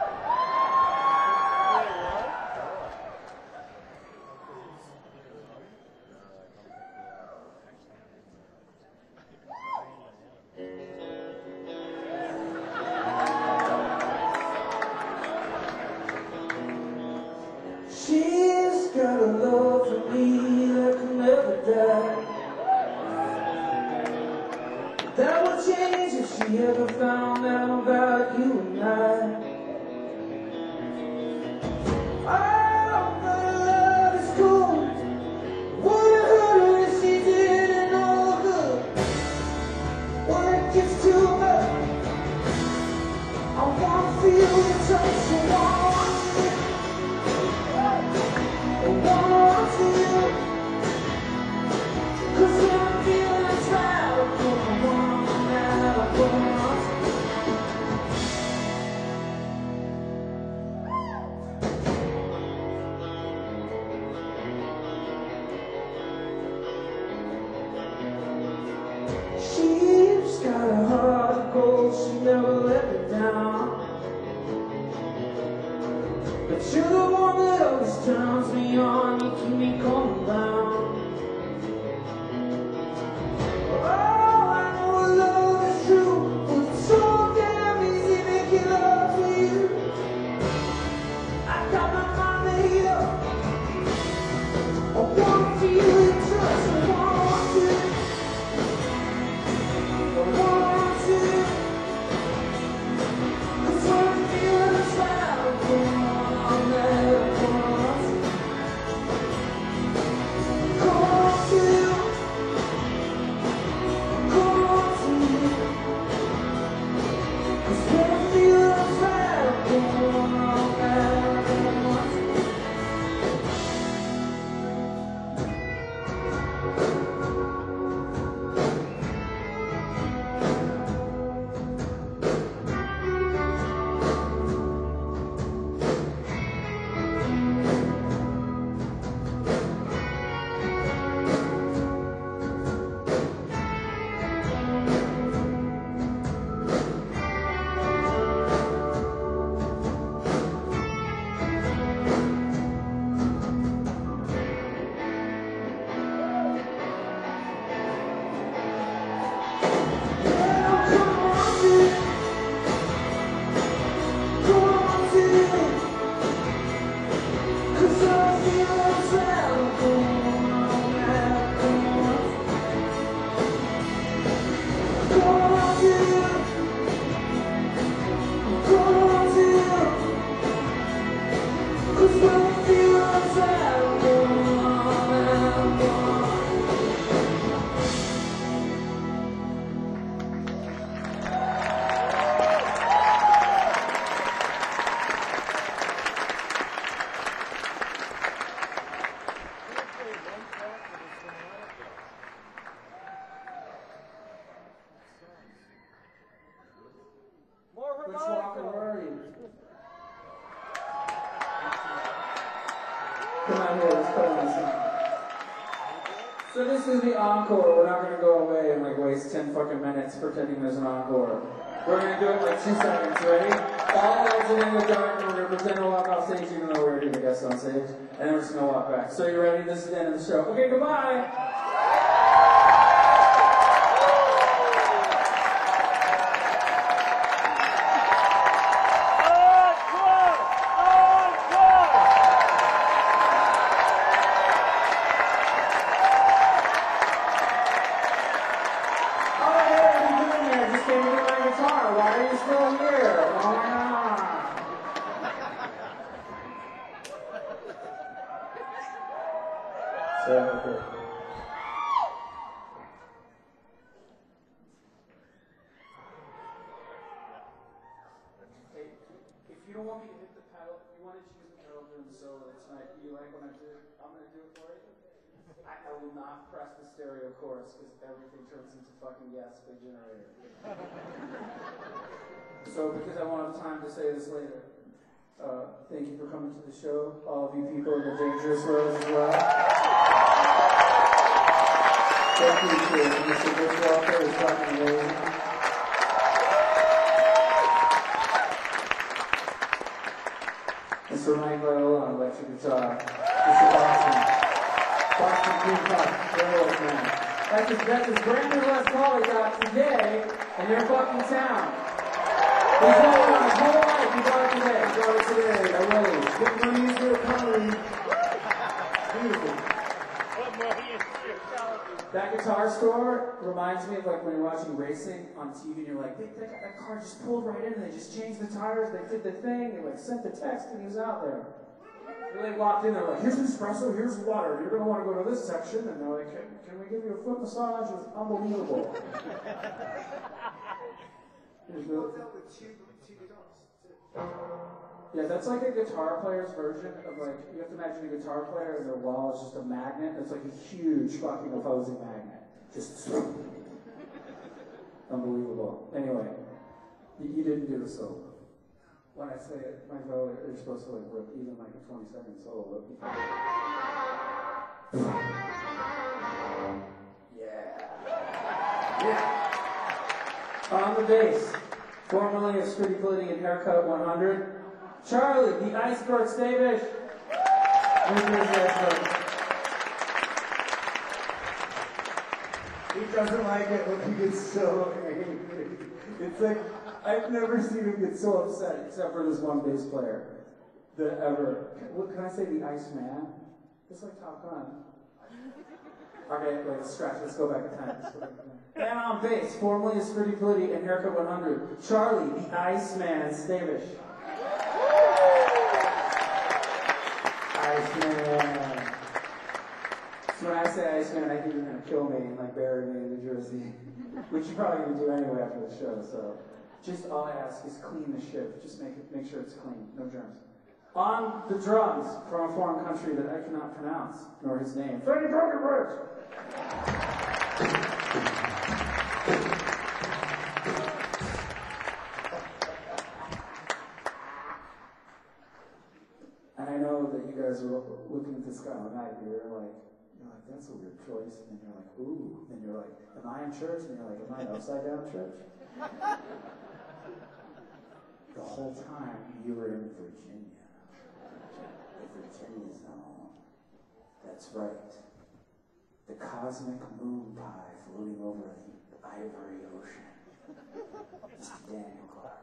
She's got a love for me that can never die. That would change if she ever found out about you and I. Oh, my love is cool. Wouldn't hurt her if she didn't know good. When it gets too much, I want to feel your touch. I want you. I want you. 'Cause when I'm feeling it's right, I put my one out, I put my she's got a heart of gold, she never let me down. But you're the one that always turns me on, you keep me coming down. Oh, I know love is true, but it's so damn easy making love to you. I got my mind made up, I wanna feel your touch, I want you. I want you. 'Cause when I'm feeling it's right, I go on all night. playing this song. So this is the encore. We're not gonna go away and like waste ten fucking minutes pretending there's an encore. We're gonna do it in like two seconds. Ready? All lights are in the dark, and we're gonna pretend to walk off stage even though we're already the guests on stage. And then we're just gonna walk back. So you ready? This is the end of the show. Okay, goodbye! So, because I won't have time to say this later, uh, thank you for coming to the show, all of you people in the dangerous rows as well. Thank you to Mister Bushwalker, it's fucking amazing. Mister Mike Viola on electric guitar. Mister Boston. Boston Green Puck, Railroad Man. That's his, that's his brand new Les Paul he got today in your fucking town. He's working on his whole life. He got it today. He got it today. I really. What money is there coming? What money is there? That guitar store reminds me of like when you're watching racing on T V and you're like, that, that, that car just pulled right in and they just changed the tires. They did the thing. They like sent the text and he was out there. And they walked in, they're like, here's an espresso, here's water. You're going to want to go to this section. And they're like, can, can we give you a foot massage? It was unbelievable. Here's the, yeah, that's like a guitar player's version of like, you have to imagine a guitar player and their wall is just a magnet. It's like a huge fucking opposing magnet. Just unbelievable. Anyway, you, you didn't do the solo. When I say it, my vote, you're supposed to like rip even like a twenty second solo. Yeah. Yeah. On the bass, formerly of Scritti Politti and Haircut one hundred, Charlie, the Iceberg Stavish. He doesn't like it when he gets so angry. It's like, I've never seen him get so upset, except for this one bass player that ever. What can I say? The Iceman? Just like Top Gun. Okay, wait, let's scratch. Let's go back in time. Let's go back in time. And on bass, formerly of Scritti Politti and Haircut one hundred, Charlie, the Iceman Stavish. Iceman. So when I say Iceman, I think you're going to kill me and like bury me in New Jersey, which you're probably going to do anyway after the show, so. Just all I ask is clean the ship. Just make it, make sure it's clean, no germs. On the drums from a foreign country that I cannot pronounce, nor his name, Freddie Druckenbridge. And I know that you guys are looking at this guy all night, and you're like, you're like, that's a weird choice. And then you're like, ooh. And you're like, am I in church? And you're like, am I in upside down church? The whole time you were in Virginia. The Virginia zone. That's right. The cosmic moon pie floating over the ivory ocean. Mister Daniel Clark.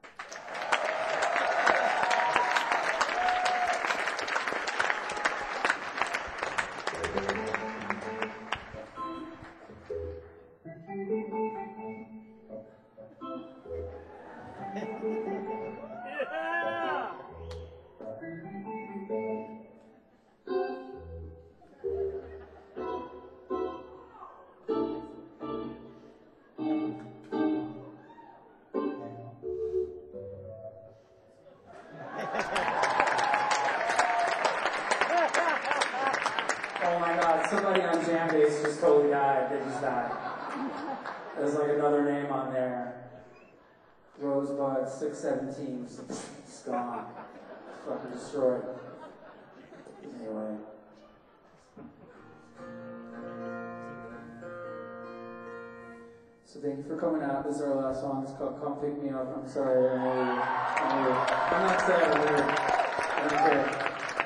Oh my god, somebody on Jam Base just totally died. They just died. There's like another name on there. Rosebud six seventeen. It's gone. It's fucking destroyed. Anyway. So thank you for coming out. This is our last song. It's called Come Pick Me Up. I'm sorry. I'm really, I'm, really, I'm not sad. I'm really, I don't care.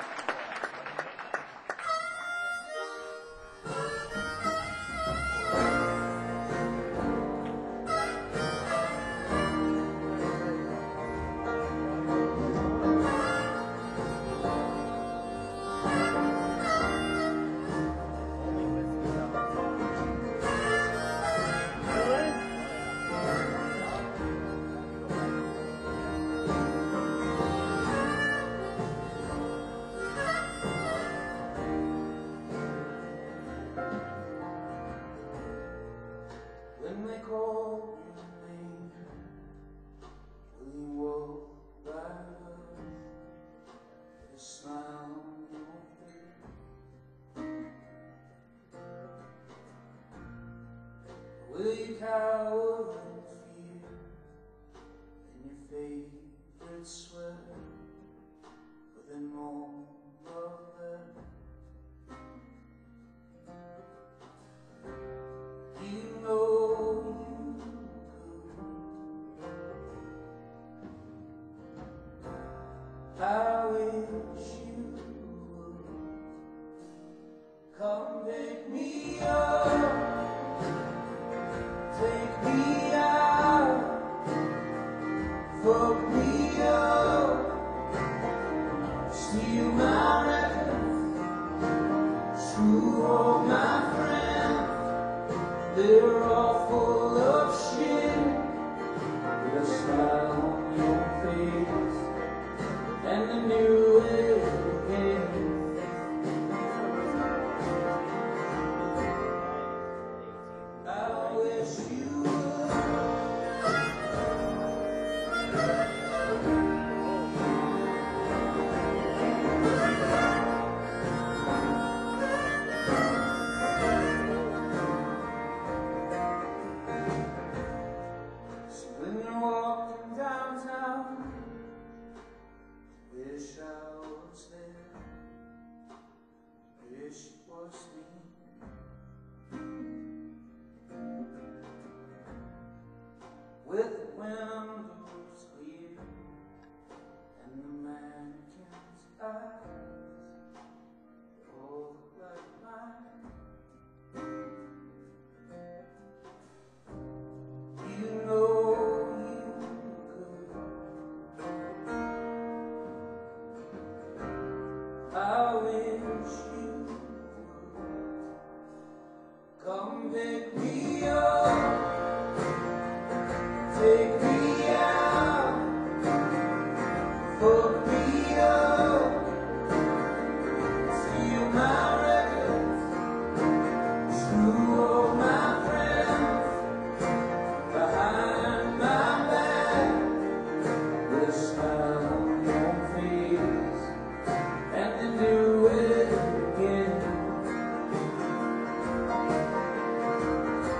When they call your name, will you walk right up with a smile on your face? Or will you cower in fear in your favorite sweater with an all love letter? You know I wish you would come pick me up, take me out, fuck me up, steal my records, screw all my friends, they're all full of shit, with a smile on your face. And the new way again. I wish you would. So when you're walking downtown, wish I was there, wish it was me. With the windows clear and the mannequin's eyes all look like mine. You know you could. I wish you would come pick me up, take me out, fuck me up, steal my records, screw all my friends behind my back, with a smile on your face. And then do it again.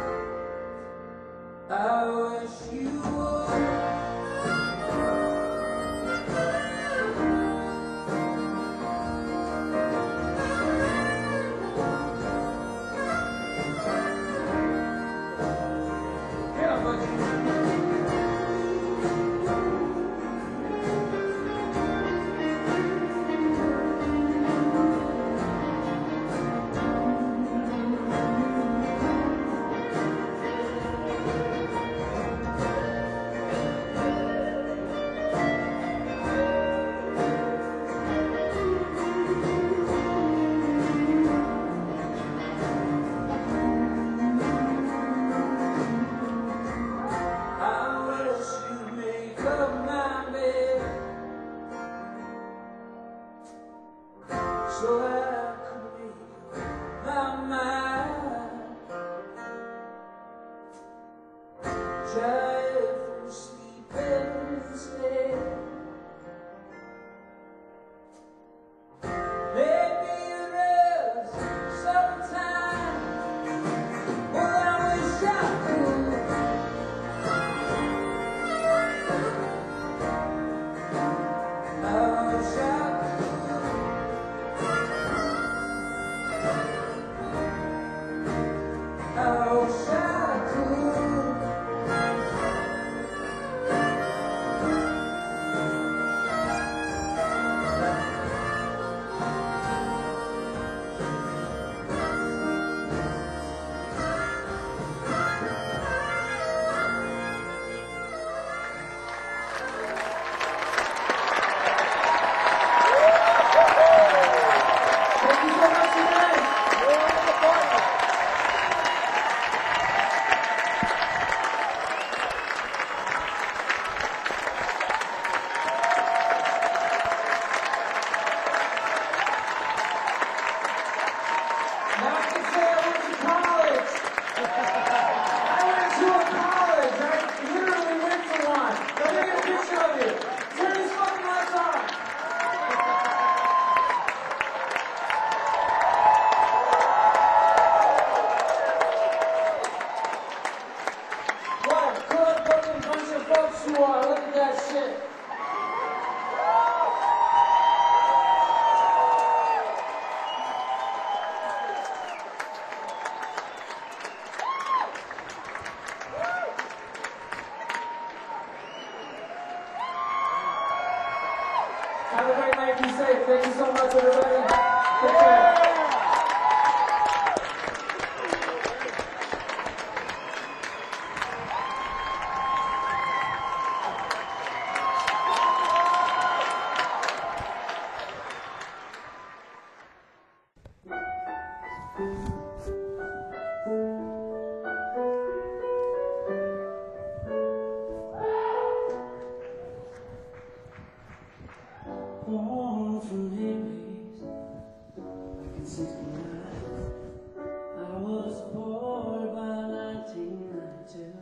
Born from hippies back in sixty-nine, I was bored by nineteen ninety-two.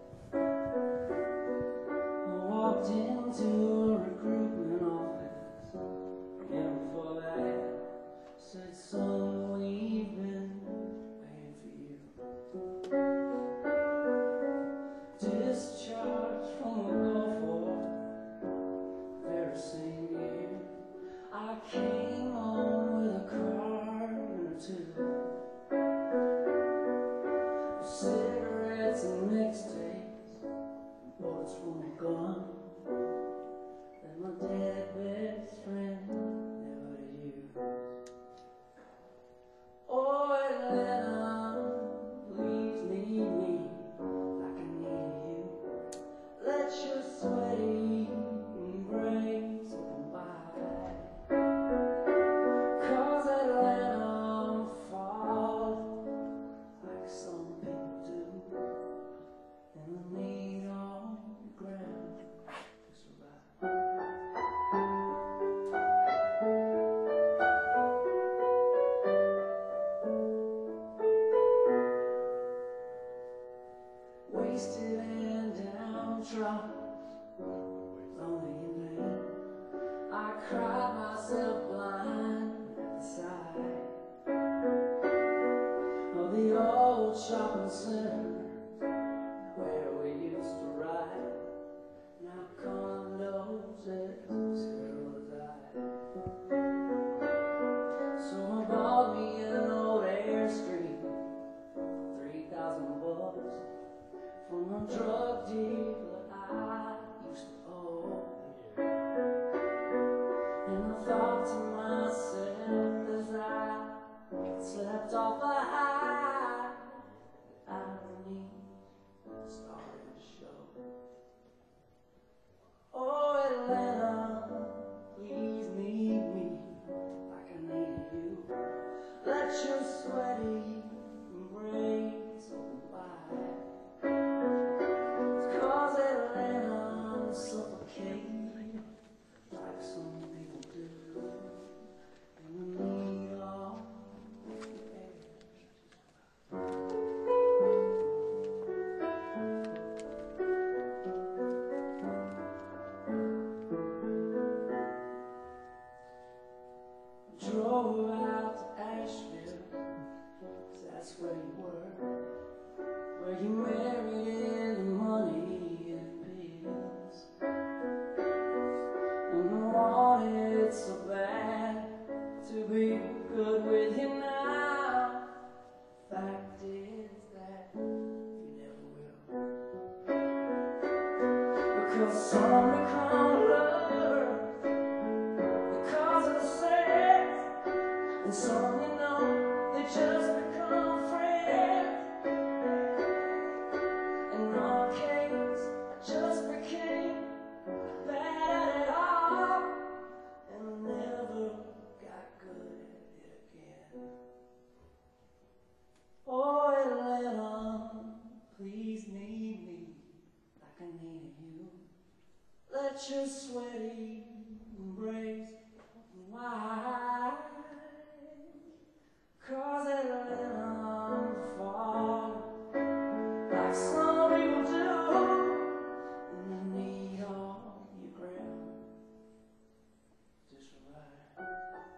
I walked into a recruitment office, and before that said, son, we've been waiting for you. Discharged from the Gulf War, very same year, I came home with a card or two, cigarettes and mixtapes, bullets from a gun that my dead best friend never used. Oh, Atlanta, please need me like I need you. Let your sweaty embrace open wide, 'cause Atlanta falls like some people do, and I need all the ground to survive. Wasted and downtrodden, lonely and lame, I cried myself blind at the sight of the old shopping center where we used to ride. Now condos as zero as I. So I bought me an old Airstream, three thousand bucks, from a drug dealer I used to owe. And I thought to myself as I slept off a high, irony started to show. Oh, Atlanta, please need me like I need you. Let your sweaty embrace open wide, 'cause Atlanta suffocates like some people do, and I need all the air to survive. Drove out to Asheville, 'cause that's where you were, where you married into money and pills. And I wanted so bad to be good with you now. Fact is that you never will, because some become lovers because of the sex, and some, you know, they just become friends. In my case, I just became bad at it all, and I never got good at it again. Oh, Atlanta, please need me like I needed you. Let your sweaty embrace open wide, 'cause Atlanta falls like some people do, and I need all your ground to survive.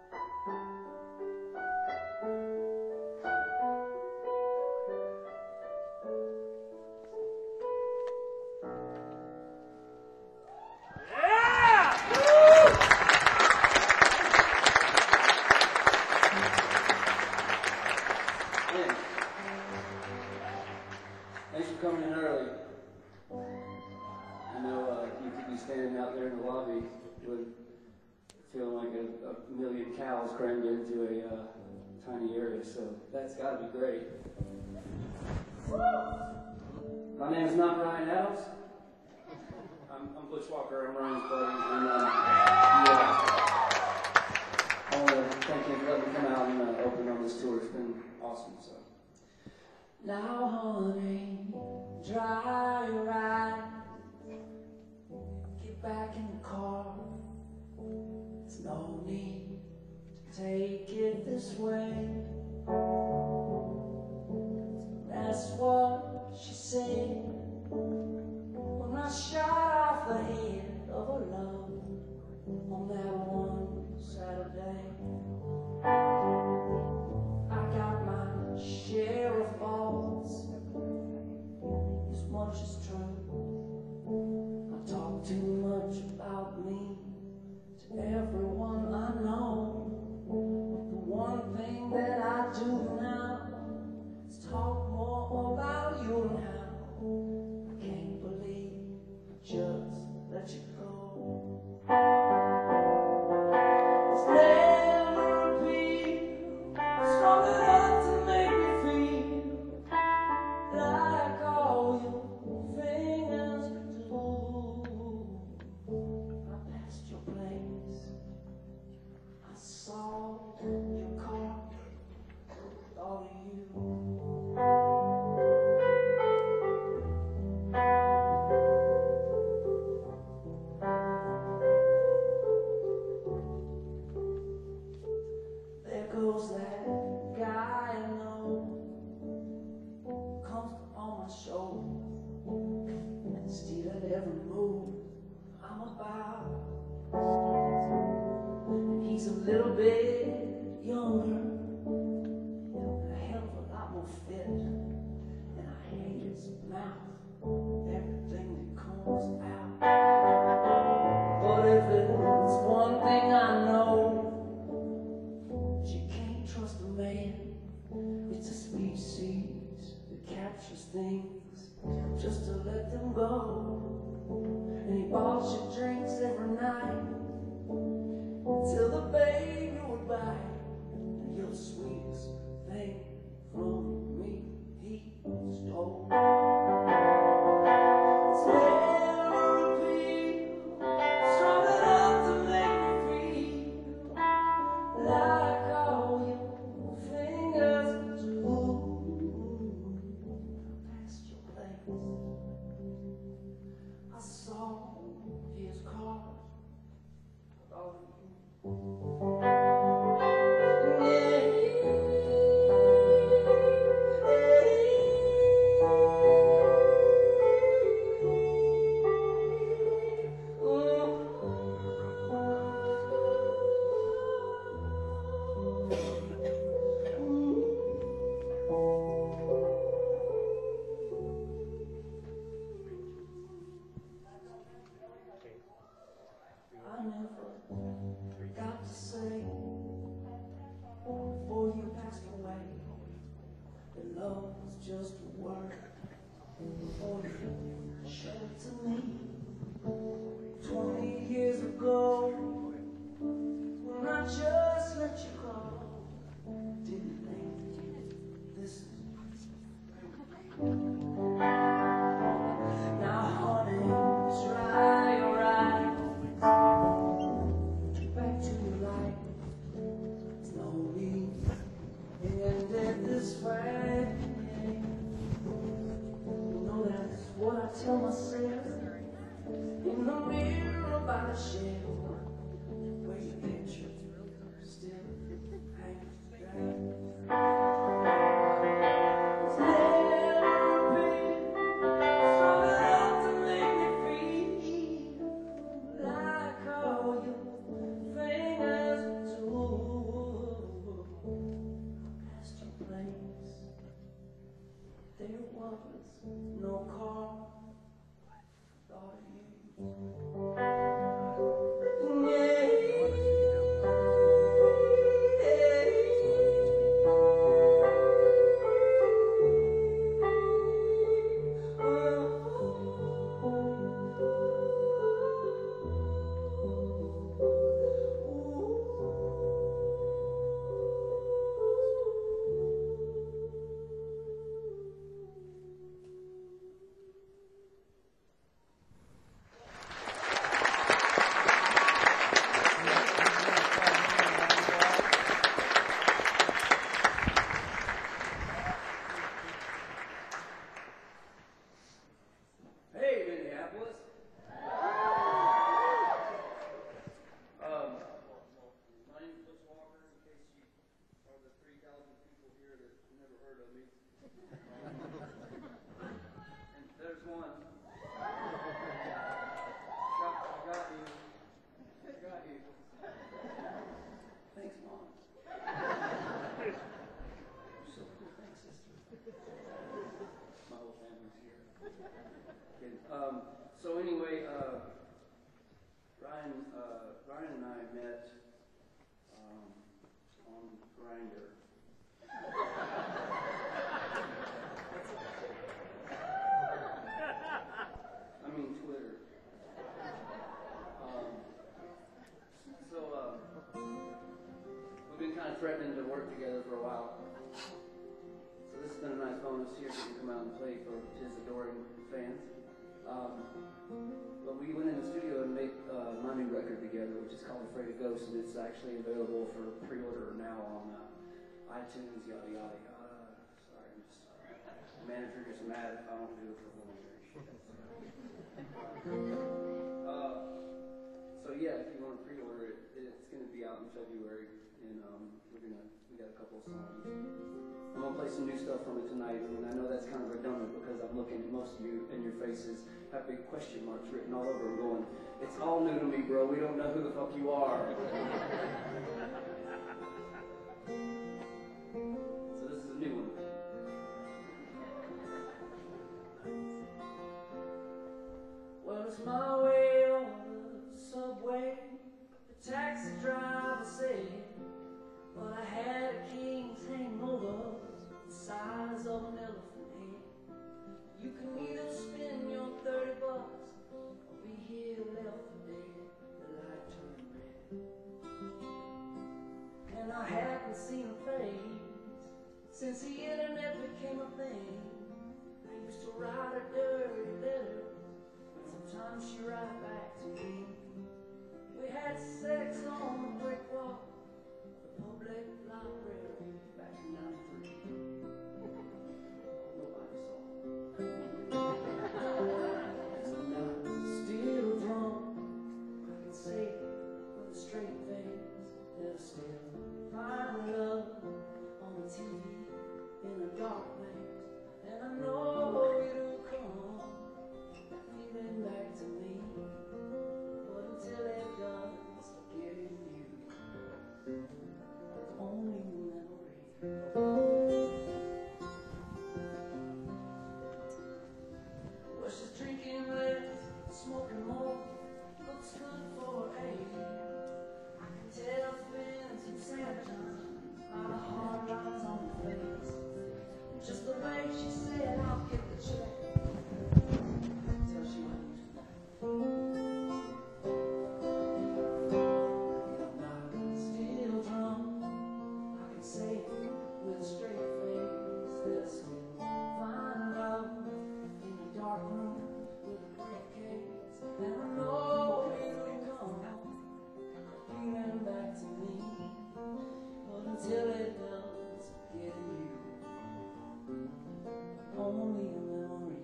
Yeah. Thanks for coming in early. I know uh, you could be standing out there in the lobby with feeling like a, a million cows crammed into a uh, tiny area, so that's got to be great. My name is not Ryan Adams. I'm, I'm Butch Walker. I'm Ryan's buddy. And, uh, yeah, I want to thank you for letting me come out and uh, open on this tour. It's been awesome. So Now, honey, dry your eyes. Get back in the car. There's no need to take it this way. That's what she said when I shot off the head of her love on that one Saturday. I got my share of faults, as much as true. I talk too much about me to everyone I know. The one thing that I do now is talk more about you now. I can't believe I just let you go. It's never been strong enough to make me feel like all your fingers do. I passed your place. I saw your car. Thought of you. There goes that guy I know, comes on my shoulder, and steal at every move I'm about. And he's a little bit younger, and a hell of a lot more fit, and I hate his mouth, everything that comes out. But if it's one thing I know, you can't trust a man. It's a species that captures things just to let them go. And he bought you drinks every night till the baby would bite. And you're the sweetest thing from me he stole. It's never been strong enough to make me feel like all your fingers do. Past your place, I saw his car. Thought of you. I never got to say before you passed away that love was just a word. Before you showed it to me twenty years ago, when I just let you go, didn't think this. Now, honey, try your eyes. Back to your life. There's no need to end it this way. You know that's what I tell myself in the mirror by the shelf, where your picture still hangs there. It's never been strong enough to make me feel like all your fingers do. Past your place, there was no car. Thought of you. Yeah. And there's one. Got, I got you. I got you. Thanks, Mom. You're so cool. Thanks, sister. My whole family's here. Kidding. Um, so anyway, uh, Ryan, uh, Ryan and I met um, on Grindr. I mean Twitter. Um, so uh, we've been kind of threatening to work together for a while. So this has been a nice bonus here to come out and play for his adoring fans. Um, but we went in the studio and made uh, my new record together, which is called Afraid of Ghosts, and it's actually available for pre-order now on uh, iTunes, yada yada yada. Sorry, I'm just uh, the manager gets mad if I don't do it for voluntary shit. Uh, so yeah, if you want to pre-order it, it's going to be out in February, and um, we're gonna we got a couple of songs. I'm gonna play some new stuff from it tonight, and I know that's kind of redundant because I'm looking at most of you and your faces have big question marks written all over them going, it's all new to me, bro, we don't know who the fuck you are. So this is a new one. Well, it's my way on the subway, the taxi driver said, but I had a king's hangover, the size of an elephant head. You can either spend your thirty bucks or be here left for dead. The light turned red, and I haven't seen her face since the internet became a thing. I used to write her dirty letters, sometimes she write back to me. We had sex on the brick wall, public library back in ninety-three. Nobody saw. So now I'm still drunk. I can say with a straight face that I still find love on the T V in a dark place. And I know it'll come feeling back to me. But until it does, forgetting you. Only memory. Well, she's drinking less, smoking more, looks good for her age. I can tell it's been some sad times, a lot of hard lines on her face. Just the way she said, I'll get the check, till she went tonight. Still drunk, I can say with a straight face that I still find love in the dark room with a briefcase. And I know it'll come feeling back to me, but until it does, getting you only a memory.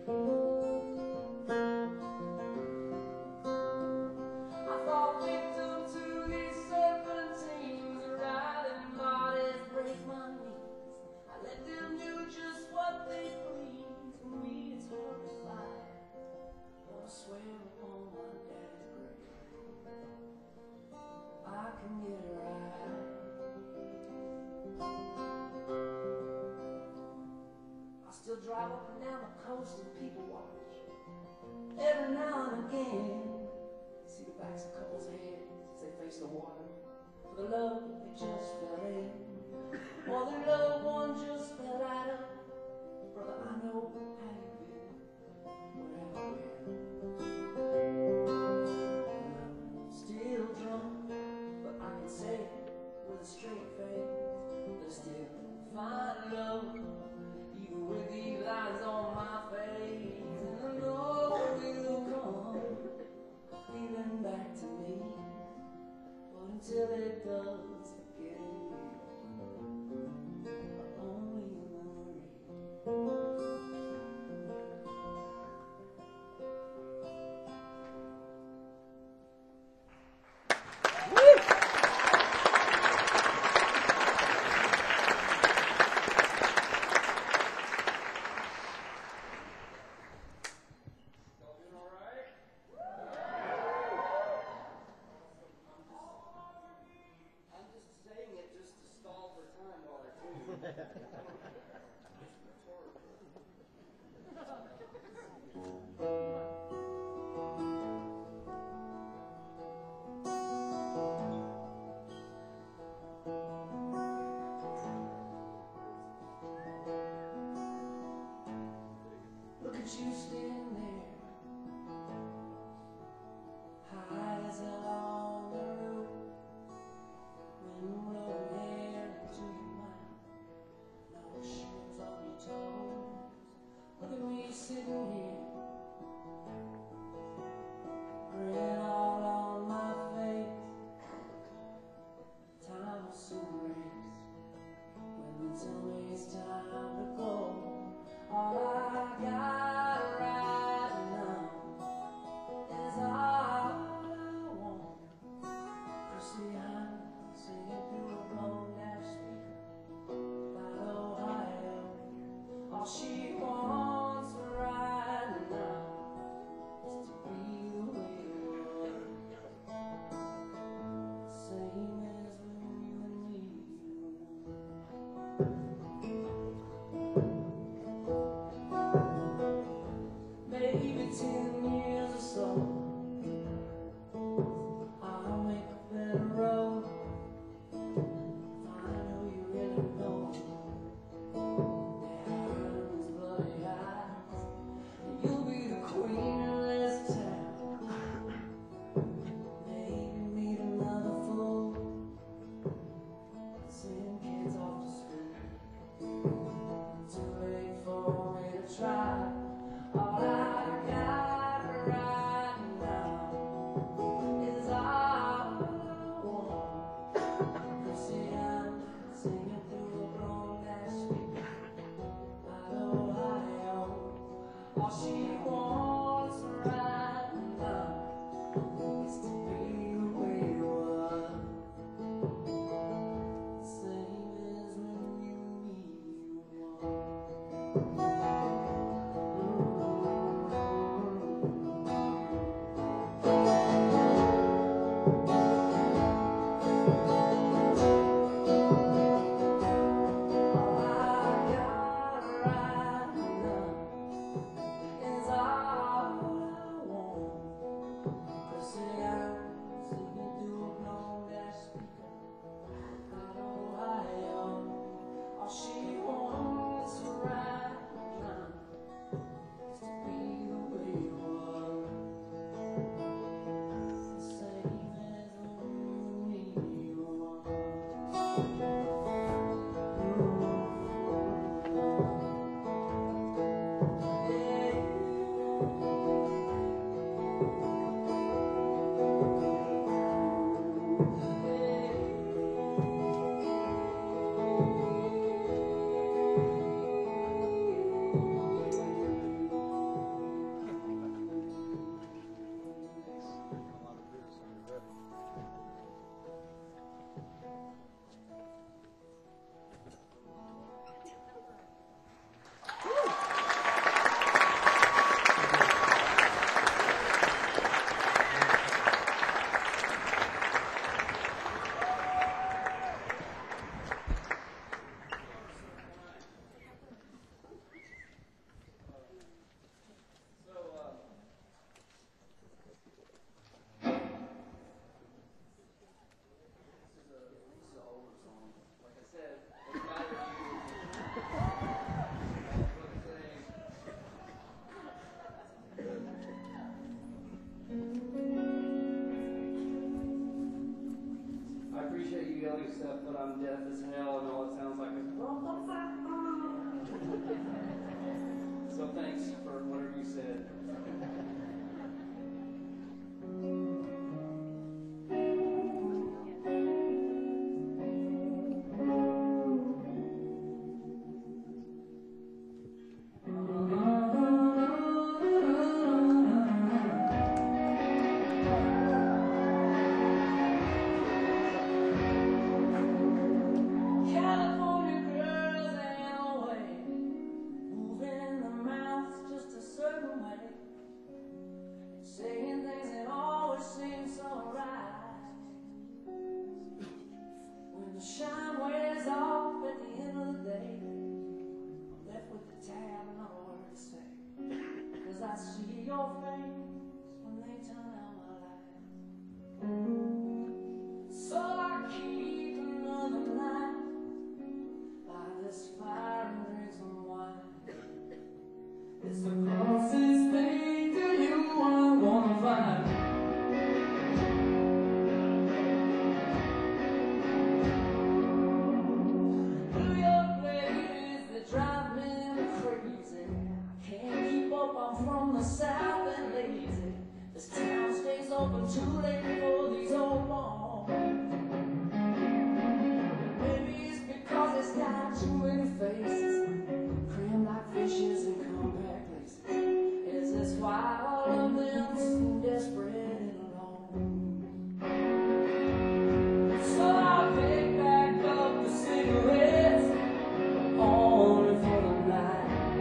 I fall victim to these serpentines, riding bodies break my knees. I let them do just what they please. For me it's horrified, but I swear upon my daddy's grave, I can get it right. I still drive up and down the coast and people watch. Every now and again, see the backs of couples' heads as they face the water. For the love they just fell in, or their loved one just fell out of. Brother, I know how you've been, wherever been. Still drunk, but I can say with a straight face that I still find love, even with these eyes on my face. And I know it'll come feeling back to me, but until it does, getting All she wants right now is to be the way it was, same as when you and me were. Maybe ten years or so, I'll make a better road. Find who you really know. You'll be the queen of this town. Maybe meet another fool, send kids off to school. Too late for me to try. All I got right now is all I want. You see, I'm singing through a blown ass speaker out of Ohio. All she wants right now is to be the way it was, same as when you and me were. All I got right now is all I want. You see, I'm singing through a blown ass speaker out of Ohio. All she wants right now is to be the way it was, the same as when you and me were. So, uh, this is a this is an older song. Like I said, it's not a what I'm saying. I appreciate you yelling stuff, but I'm deaf as hell, and all it sounds like is. So thanks for whatever you said. California girls ain't away, moving their mouths just a certain way, saying things that always seem so right. When the shine wears off at the end of the day, I'm left with the tab and not a word to say, 'cause I see your face when they turn out my light. So I keep another night by this fire and drink some wine. It's the closest thing to you I'm gonna find. New York ladies, they drive me crazy. I can't keep up, I'm from the south and lazy. This town stays open too late for these old walls. Maybe it's because it's got too many faces, crammed like fishes in compact places. Is this why all of them seem desperate and alone? So I pick back up the cigarettes, only for the night.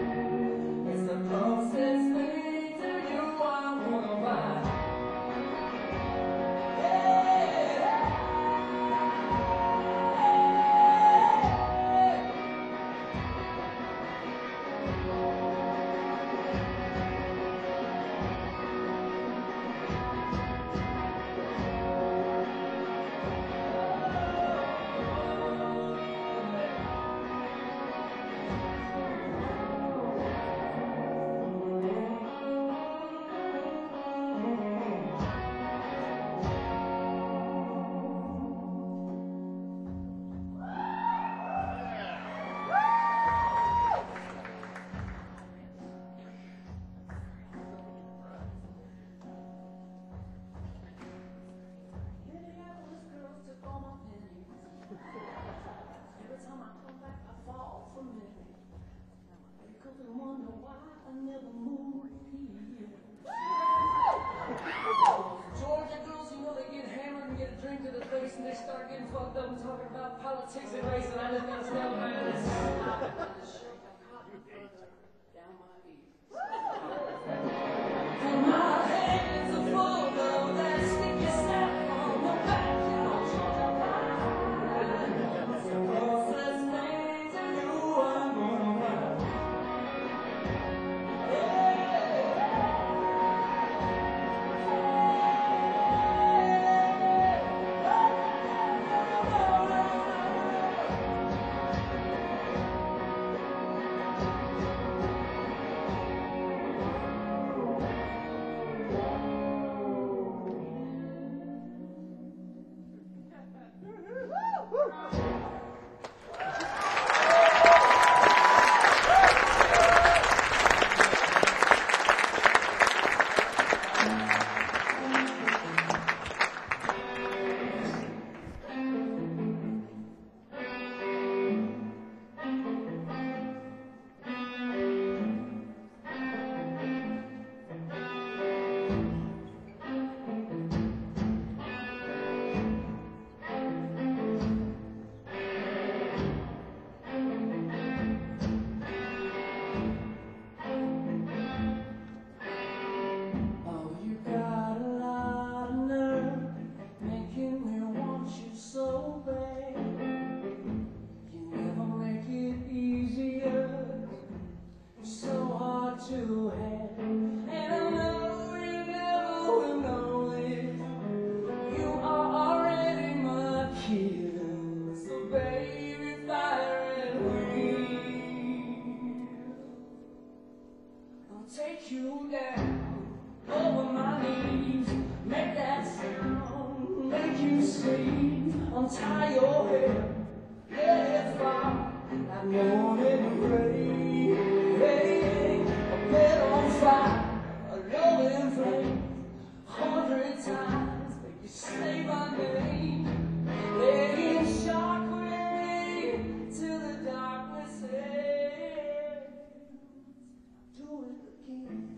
down over my knees, make that sound, make you sleep, untie your hair, let it fall like morning rain. Hey, hey, a bed on fire, a loving flame, hundred times make you say my name, laying shockwave till the darkness ends. Do it again.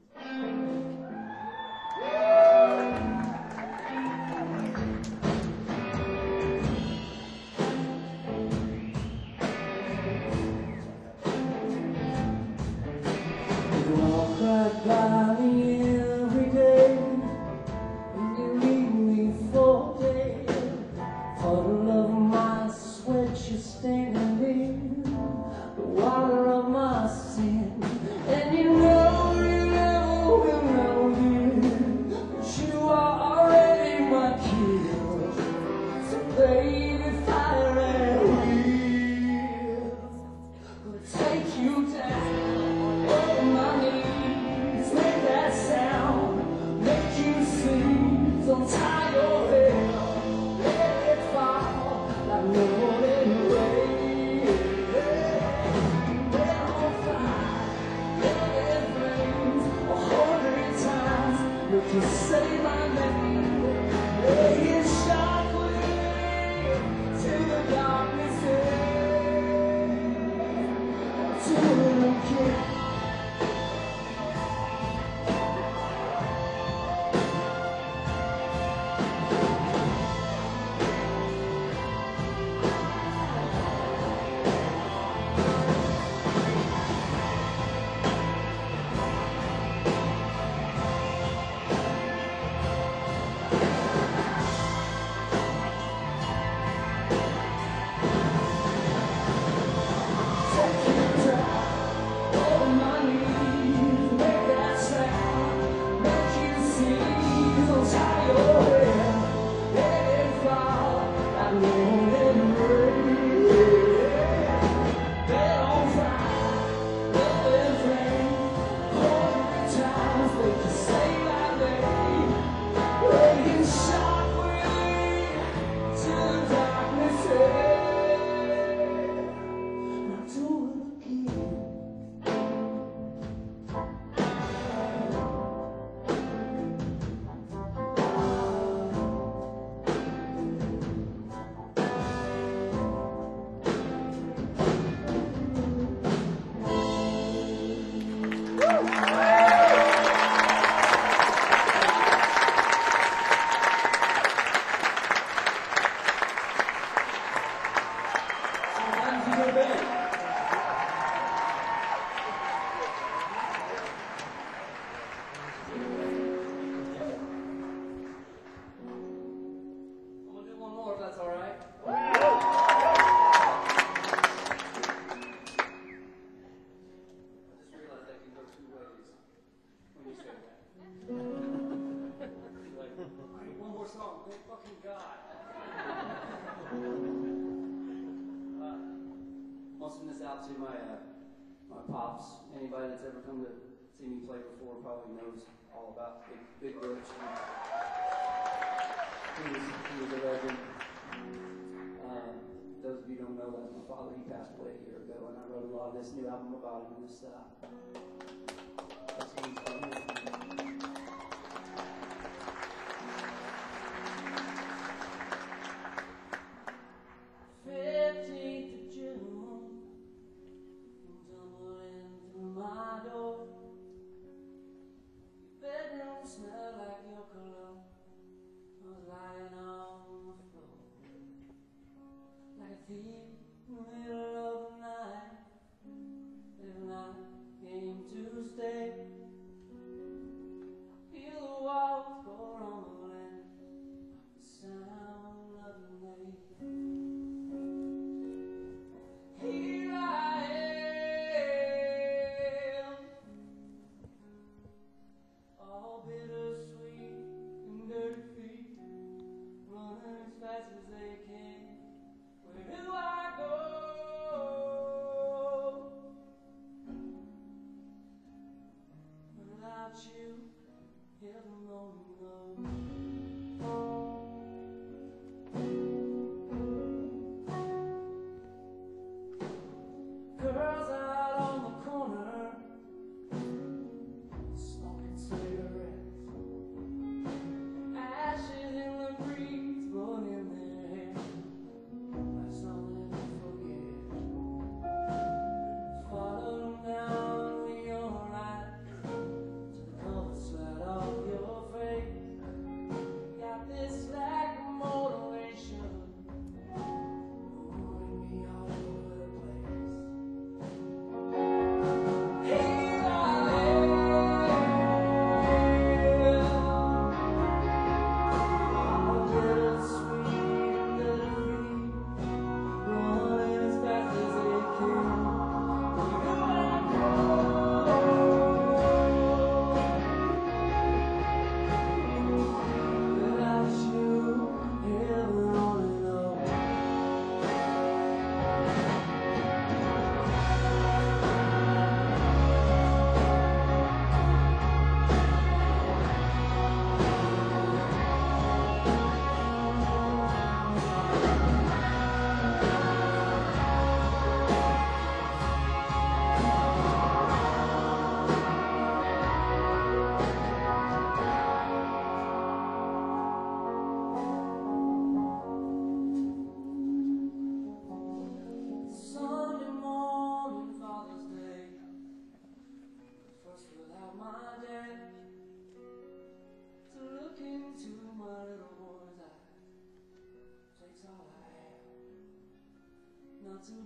You walk right by me every day, and you leave me for dead. Puddle of my sweat, you're standing in the water of my sin, and you know you never will know it, but you are already my kill. So baby, fire and will gonna take you down over my knees, make that sound, make you sing, untie your hair, let it fall like morning rain. Bed on fire, loving flames, a hundred times, make you say my name, laying shockwave till the darkness ends. Do it again. To my uh, my pops, anybody that's ever come to see me play before probably knows all about Big, Big Butch. He was, he was a legend. Uh, those of you who don't know, that's my father. He passed away a year ago, and I wrote a lot of this new album about him. This, uh, that's what he's done. fifteenth of June, tumbling through my door. Bedroom smelled like your cologne. I was lying on the floor, like a thief in the middle of the night. If night came to stay, feel the walls go rumbling, the sound of the night. Here I am, all bittersweet and dirty feet, running as fast as they can. Where do I go?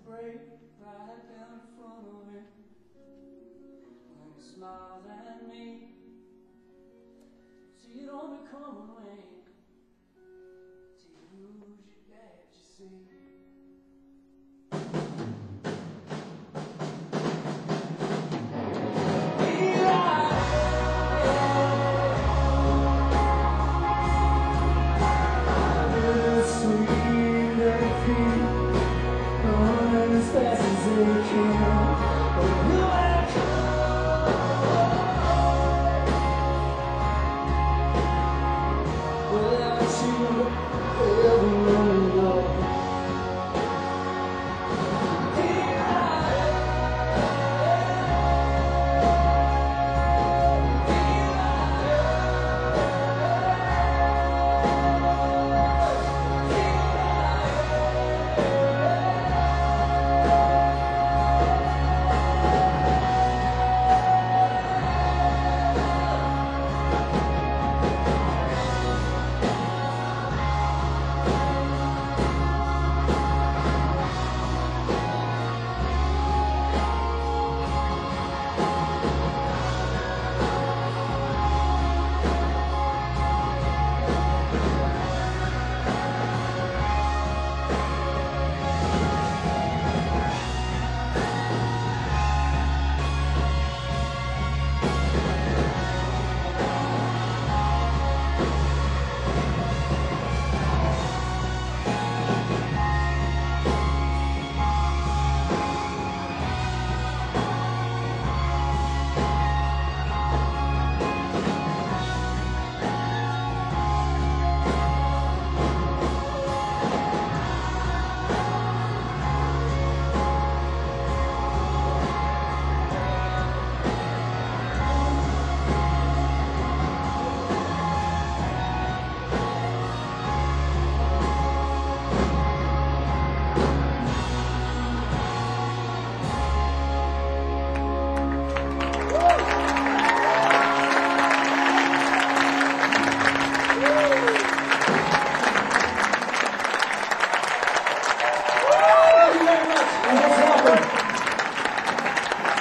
break right down in front of him when he smiles at me. See, it don't become a rain till you lose your dad, you see.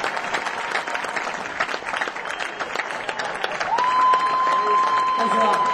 Thanks a lot.